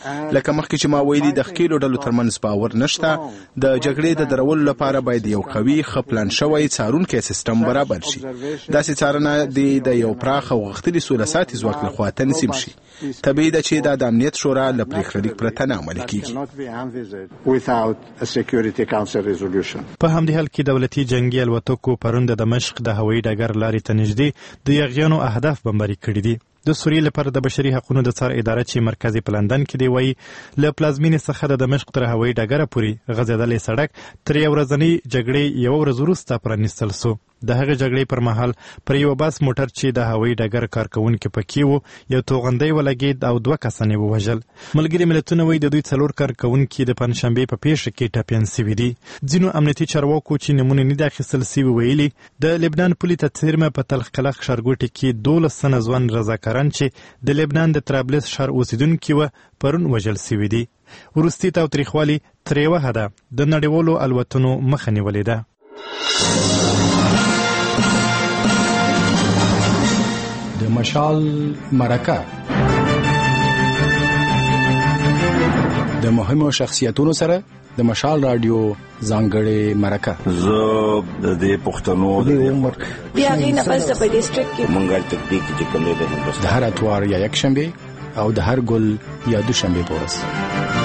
Speaker 18: لکه مخکې چې ما ویلي د ښکېلو ډلو ترمنځ باور نشته. د جګړې د درولو لپاره باید یو قوي ښه پلان شوی څارونکی سیستم برابر شي. داسې څارنه د یو پراخ او غښتلي سوله ساتي ځواک لخوا تنظیم شي. طبیعي ده چې دا د امنیت شورا له پرېکړه لیک پرته نه عملي کیږي.
Speaker 15: په همدې حال کې دولتي جنگي الوتکو پرون د دمشق د هوایي ډګر لارې ته نږدې د یاغیانو اهداف بمباري کړي دي. د سوریې لپاره د بشري حقوقو د څار اداره چې مرکزي په لندن کې دی وایي له پلازمینې څخه د دمشق تر هوایي ډګره پورې غځېدلی سړک تر یو ورځنۍ جګړې یوه ورځ وروسته پرانیستل سو. د هغې جګړې پر مهال پر یو باس موټر چې د هوایي ډګر کارکوونکي پکې وو یو توغندی ولګېد او 2 کسان یې ووژل. ملګري ملتونه وایي د دوی 4 کارکوونکي د پنجشنبې په پیښه کې ټپیان سوي دي. ځینو امنیتي چارواکو چې نمونې نه دي اخیستل سوي ویلي د لبنان پولې ته څیرمه په تلخ کلخ ښارګوټي کې 12 تنه ځوان رضاکاران چې د لبنان د طرابلس ښار اوسیدونکي وه پرون وژل سوي دي. وروستي تاوتریخوالي تر یوه حده د نړیوالو الوتنو مخه نیولې ده.
Speaker 17: د مشال مرکه د مهمو شخصیتونو سره د مشال رادیو ځانګړې مرکه.
Speaker 19: زه د دې پښتنو د عمر
Speaker 20: بیا غینه پس په ډیسټریکټ کې
Speaker 19: مونږه تکتیک چې کومه ده
Speaker 17: د هر اتوار یا یک شنبه او د هر ګل یا دوشنبه په ورځ.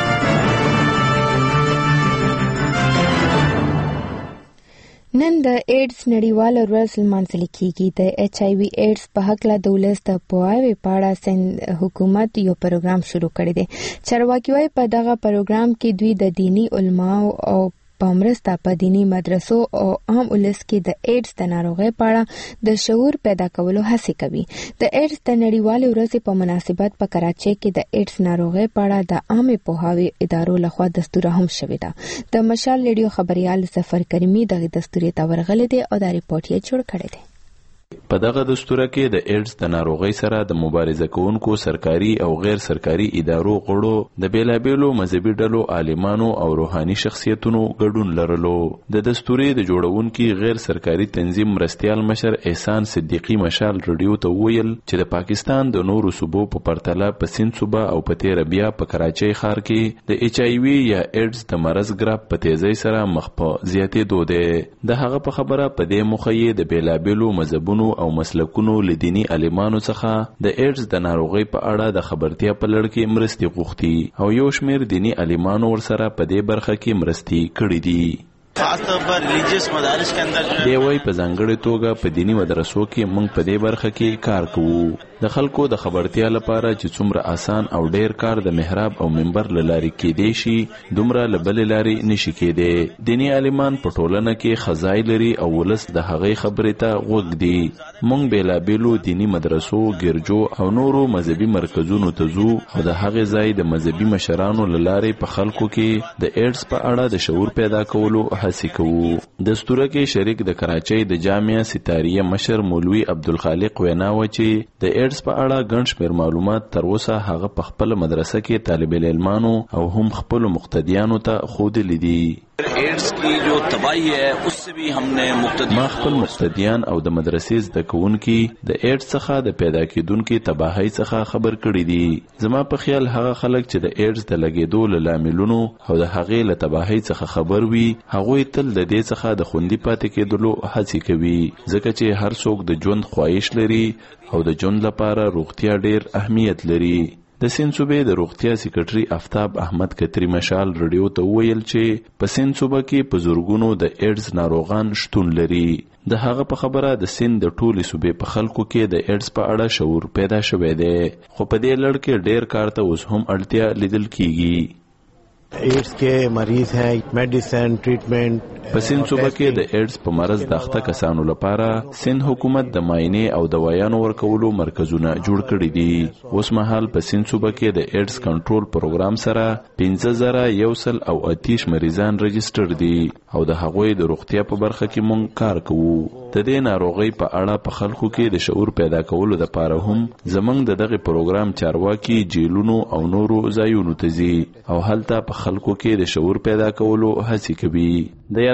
Speaker 1: نن د ایډز نړیواله ورځ لمانځل کیږي. د ایچ آی وی ایډز په هکله د ولس د پوهاوي په اړه سند حکومت یو پروګرام شروع کړی دی. چارواکي وايي په دغه پروګرام کې دوی د دینی علماو او په مرسته په دینی مدرسو او عام ولس کې د ایډز د ناروغۍ په اړه د شعور پیدا کولو هڅه کوي. د ایډز د نړیوالې ورځې په مناسبت په کراچۍ کې د ایډز ناروغۍ په اړه د عامه پوهاوي ادارو لخوا دستور هم شوی دی. د مشال ریډیو خبريال ظفر کریمی دغه دستور ته ورغلی دی او دا ریپورت یې جوړ کړی دی.
Speaker 21: په دغه دستور کې د ایډز د ناروغۍ سره د مبارزه کوونکو سرکاري او غیر سرکاري ادارو غړو د بیلابیلو مذهبي ډلو عالمانو او روحاني شخصیتونو ګډون لرلو. د دستوري د جوړونکي غیر سرکاري تنظیم مرستيال مشر احسان صدیقی مشال رادیو ته ویل چې د پاکستان د نورو صوبو په پرتله په سند صوبه او په تیر بیا په کراچۍ ښار کې د ایچ آی وی یا ایډز د مرض ګراف په تیزی سره مخ په زیاتېدو دی. د هغه په خبره په دې موخه یې د بیلابیلو مذهبونو او مسلکونو لدینی عالمانو څخه د ایډز د ناروغۍ په اړه د خبرتیا په لړ کې مرستې غوښتي او یو شمېر دینی عالمانو ورسره په دې برخه کې مرستې کړې دي.
Speaker 22: خاص طور پر ریلیجیس مدارس کې اندر
Speaker 21: دی وای په ځانګړې توګه په دینی مدرسو کې موږ په دې برخه کې کار کوو. د خلکو د خبرتیا لپاره چې څومره آسان او ډیر کار د محراب او منبر لاري کېدی شي دومره لبل لاري نشي کېدی. دینی عالمان په ټولنه کې خزای لري او ولس د هغې خبرې ته غوږ دی. موږ بیلابیلو دینی مدرسو، ګرجو او نورو مذهبي مرکزونو ته ځو او د هغې ځای د مذهبي مشرانو لارې په خلکو کې د ایډز په اړه د شعور پیدا کولو هڅې کوو. دستوره کې شریک د کراچۍ د جامعه ستاریه مشر مولوي عبدالخالق وینا و چې د ایډز په اړه ګڼ شمېر معلومات تر اوسه هغه په خپل مدرسه کې طالب العلمانو او هم خپل مقتدیانو ته ښودلي دي.
Speaker 22: ایڈز کی جو تباہی ہے اس سے بھی ہم نے
Speaker 21: ما خپل مقتدیان او د مدرسې زده کوونکي د ایډز څخه د پیدا کېدونکي تباہۍ څخه خبر کړي دي. زما په خیال هغه خلک چې د ایډز د لګېدو له لاملونو او د هغې له تباہۍ څخه خبر وي هغوی تل د دې څخه د خوندي پاتې کېدلو هڅې کوي ځکه چې هر څوک د ژوند خواهش لري او د ژوند لپاره روغتیا ډیر اهمیت لري. د سند صوبې د روغتیا سیکرټري آفتاب احمد کتري مشال رادیو ته ویل چې په سند صوبه کې په زورګونو د ایډز ناروغان شتون لري. د هغه په خبره د سند د ټولې صوبې په خلکو کې د ایډز په اړه شعور پیدا شوی دی خو په دې لړ کې ډیر کار ته اوس هم اړتیا لیدل کیږي.
Speaker 26: ایڈز کے مریض ہیں میڈیسن ټریټمنټ
Speaker 21: په سند صوبه کې د ایډز په مرض د اخته کسانو لپاره سند حکومت د معاینې او دوايانو ورکولو مرکزونه جوړ کړي دي. اوس مهال په سند صوبه کې د ایډز کنټرول پروګرام سره 15138 مریضان رجسټر دي او د هغوی د روغتیا په برخه کې مونږ کار کوو. د دې ناروغۍ په اړه په خلکو کې د شعور پیدا کولو لپاره هم زمونږ د دغه پروګرام چارواکي جیلونو او نورو ځایونو ته ځي او هلته په خلکو کې د شعور پیدا کولو هڅې کوي. د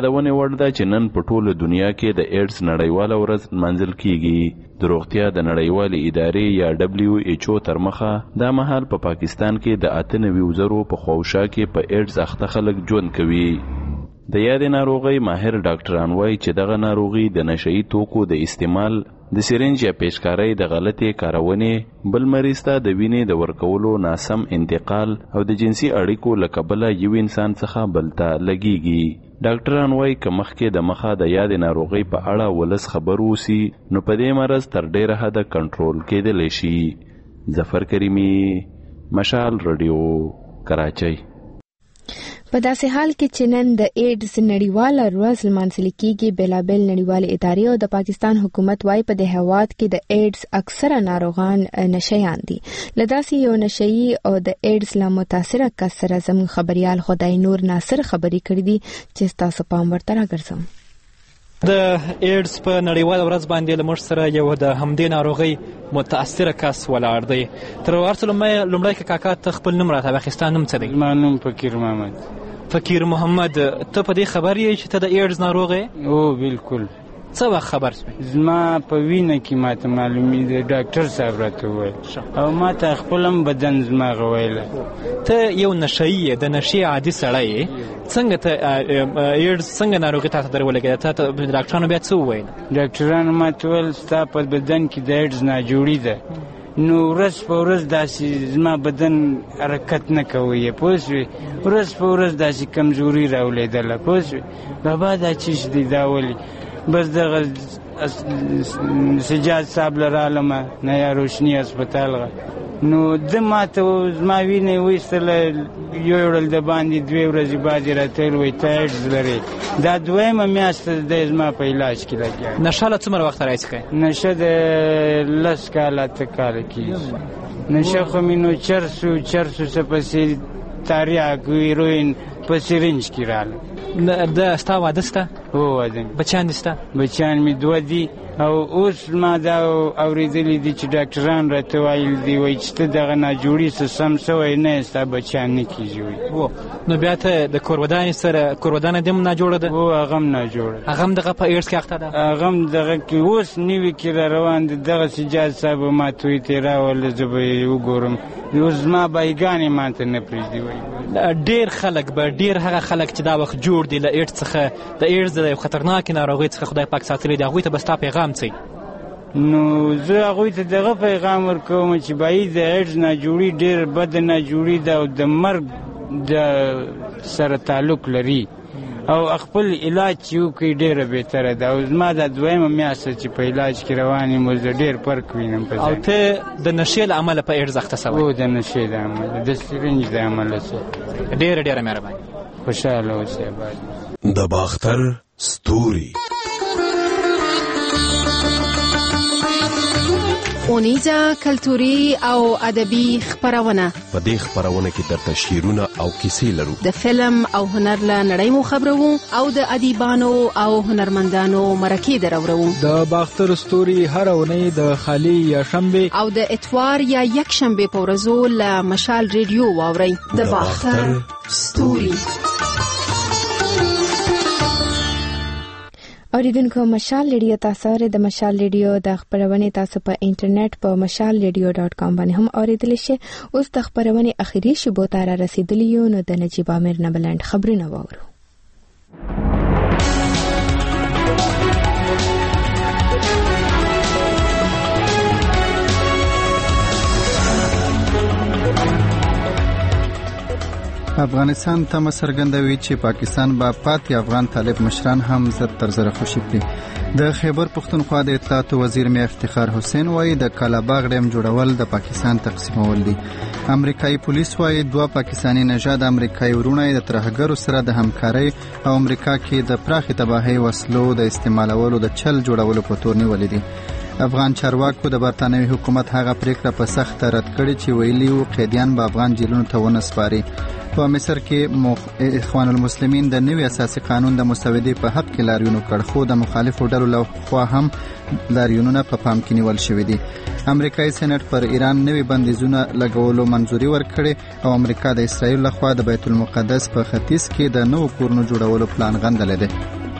Speaker 21: یادونې وړ ده چې نن په ټوله دنیا کې د ایډز نړیواله ورځ نمانځل کیږي. د روغتیا د نړیوالې ادارې یا WHO تر مخه دا مهال په پاکستان کې د 98,000 په خواوشا کې په ایډز اخته خلک ژوند کوي. د یادې ناروغۍ ماهر ډاکټران وایي چې دغه ناروغي د نشهیي توکو د استعمال، د سرنج یا پیچکارۍ د غلطې کارونې، بل مریض ته د وینې د ورکولو ناسم انتقال او د جنسي اړیکو له کبله یو انسان څخه بل ته لګیږي. ډاکټران وایي که مخکې د مخه د یادې ناروغۍ په اړه ولس خبر وسی نو په دې مرض تر ډیره حده کنټرول کېدلی شي. ظفر کریمی، مشال رادیو، کراچۍ.
Speaker 1: په داسې حال کې چې نن د ایډز نړیواله ورځ لمانځل کیږي، بېلابېل نړیوالې ادارې او د پاکستان حکومت وايي په دې هېواد کې د ایډز اکثره ناروغان نشهیان دي. له داسې یو نشهیي او د ایډز له متاثره کس سره زموږ خبریال خدای نور ناصر خبرې کړې دي چې ستاسو پام ورته راګرځم.
Speaker 3: د ایډز په نړیواله ورځ باندې له موږ سره یو د همدې ناروغۍ متاثره کس ولاړ دی. تر هر څه لومړی که کاکا ته خپل نوم راته واخلې، ستا نوم څه دی؟
Speaker 7: زما نوم فقیر محمد.
Speaker 3: فقیر محمد، ته په دې خبر یې چې ته د ایډز ناروغ یې؟
Speaker 7: او بالکل.
Speaker 3: څه وخت خبر شوې؟
Speaker 7: زما په وینه کې ماته معلومېده، ډاکټر صاحب راته وویل او ماته خپل هم بدن زما غویله.
Speaker 3: ته یو نشهیي یې، د نشې عادي سړی یې، څنګه ته ایډز څنګه ناروغي تا ته در ولګېده؟ تا ته ډاکټرانو بیا څه وویل؟
Speaker 7: ډاکټرانو ماته وویل ستا په بدن کې د ایډز ناجوړي ده. نو ورځ په ورځ داسې زما بدن حرکت نه کوي، پوه شوې، ورځ په ورځ داسې کمزوري راولیدله، پوه شوې. بابا دا چیش دی، دا ولې؟ بس دغه سجاد صاحب له رالمه نیا روشني هسپتال غه، نو ده ماته زما وینې وایستله، یوړل د باندې 2 ورځې بعد یې راته ویل وایي ته ایډز لرې. دا دویمه میاشته دی زما په علاج کې لګیا.
Speaker 3: نشه له څومره وخته راهیسې کوې؟
Speaker 7: نشه د 10 کاله 8 کاله کېږي. نشه خو مې نو چرسو څه پسې تاریاک هیروین په سرنج کې راله.
Speaker 3: د ستا واده سته؟
Speaker 7: هو واده.
Speaker 3: بچیان دې سته؟
Speaker 7: بچیان مې 2 دي او اوس ما دا اورېدلي دي چې ډاکټران راته ویل دي وایي چې ته دغه ناجوړي څه سم شوی نه یې، ستا بچیان نه کېږي وایي.
Speaker 3: نو بیا ته د کورودانې سره، کورودانه دې هم ناجوړه ده؟
Speaker 7: هو هغه هم ناجوړه.
Speaker 3: هغه هم دغه په ایډز کې اخته ده؟
Speaker 7: هغه هم دغه کې اوس نوي کې را روان دي. دغه سجاد صاحب ما ته وایي ته راوله زه به یې وګورم. اوس زما بایګانې ما ته نه پرېږدي وایي.
Speaker 3: ډېر خلک به، ډېر هغه خلک چې دا وخت جوړ دي له ایډز څخه، د ایډز د یو خطرناکې ناروغۍ څخه خدای پاک ساتلی دی، هغوی ته به ستا پیغام څه؟
Speaker 7: نو زه هغوی ته دغه پیغام ورکوم چې باید د ایډز ناجوړي ډېر بده ناجوړي ده او د مرګ د سره تعلق لري او خپل علاج چې وکړي ډېره بهتره ده. او زما دا دویمه میاشته چې په علاج کې روان یم، زه ډېر فرق وینم په ځای.
Speaker 3: او ته د نشې له امله په ایډز اخته سوی؟
Speaker 7: او د نشې د امله، د سرنج د امله.
Speaker 3: ډېره مهرباني.
Speaker 7: خوشحاله اوسئ.
Speaker 8: د باختر ستوري.
Speaker 10: اونیزه کلتوري او ادبي خبرونه.
Speaker 8: په دې خبرونه کې درته شعرونه او کیسې لرو.
Speaker 10: د فلم او هنر له نړۍ مو خبرو او د ادیبانو او هنرمندانو مرکې درورو.
Speaker 23: د باختر ستوري هر اونۍ د خالی یا شنبه
Speaker 10: او د اتوار یا یک شنبه په ورځو له مشال ریډیو واوري. د باختر ستوري.
Speaker 1: اوریدونکو، مشال ریډیو تاسو د مشال ریډیو د خبرونې تاسو په انټرنیټ په mashalradio.com باندې هم اوریدلی شئ. اوس د خبرونې اخیری شیبو ته را رسیدلی یو، نو د نجیب عامر نه بلند خبرونه واورو.
Speaker 2: افغانستان ته څرګندوي چې پاکستان به پاتې افغان طالب مشران هم زر تر زر خوشي کړي. د خیبر پختونخوا د اطلاعات وزیر میر افتخار حسین وایي د کالاباغ ډیم جوړول د پاکستان تقسیمول دي. امریکایي پولیس وایي 2 پاکستانی نژاد امریکایي ورونه د ترهګرو سره د همکارۍ او امریکا کې د پراخې تباهۍ وسلو د استعمالولو د چل جوړولو په تور نیولې دي. افغان چارواکو د برتانوي حکومت هغه پریکړه په سخت رد کړې چې ویلي وو قیدیان به افغان جیلونو ته ونه سپاري. په مصر کې اخوان المسلمین د نوي اساسي قانون د مسودې په حق کې لاریون وکړ، خو د مخالفو ډلو لخوا هم لاریونونه په پام کې نیول شوي دي. امریکایي سېنات پر ایران نوي بندیزونه لګولو منځوري ورکړې او امریکا د اسرائیل لخوا د بیت المقدس په ختیځ کې د نوو کورونو جوړولو پلان غندلی دی.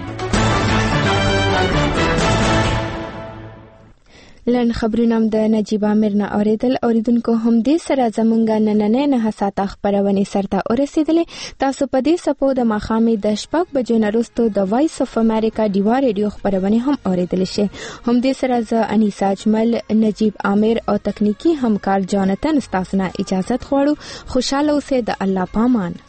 Speaker 1: لن خبرونه د نجیب امیر نه اوریدل. اوریدونکو هم دې سره زمونږ نننې 9 ساعته خبرونه سرته ورسېدلې. تاسو په دې سپو د مخامې د شپږ بجو نه وروسته د وایس اف امریکا ډیوا ریډیو خبرونه هم اوریدل شي. هم دې سره ز انیسا اجمل، نجیب امیر او تکنیکی همکار جانتن تاسو نه اجازه غواړو. خوشاله اوسئ. د الله پامان.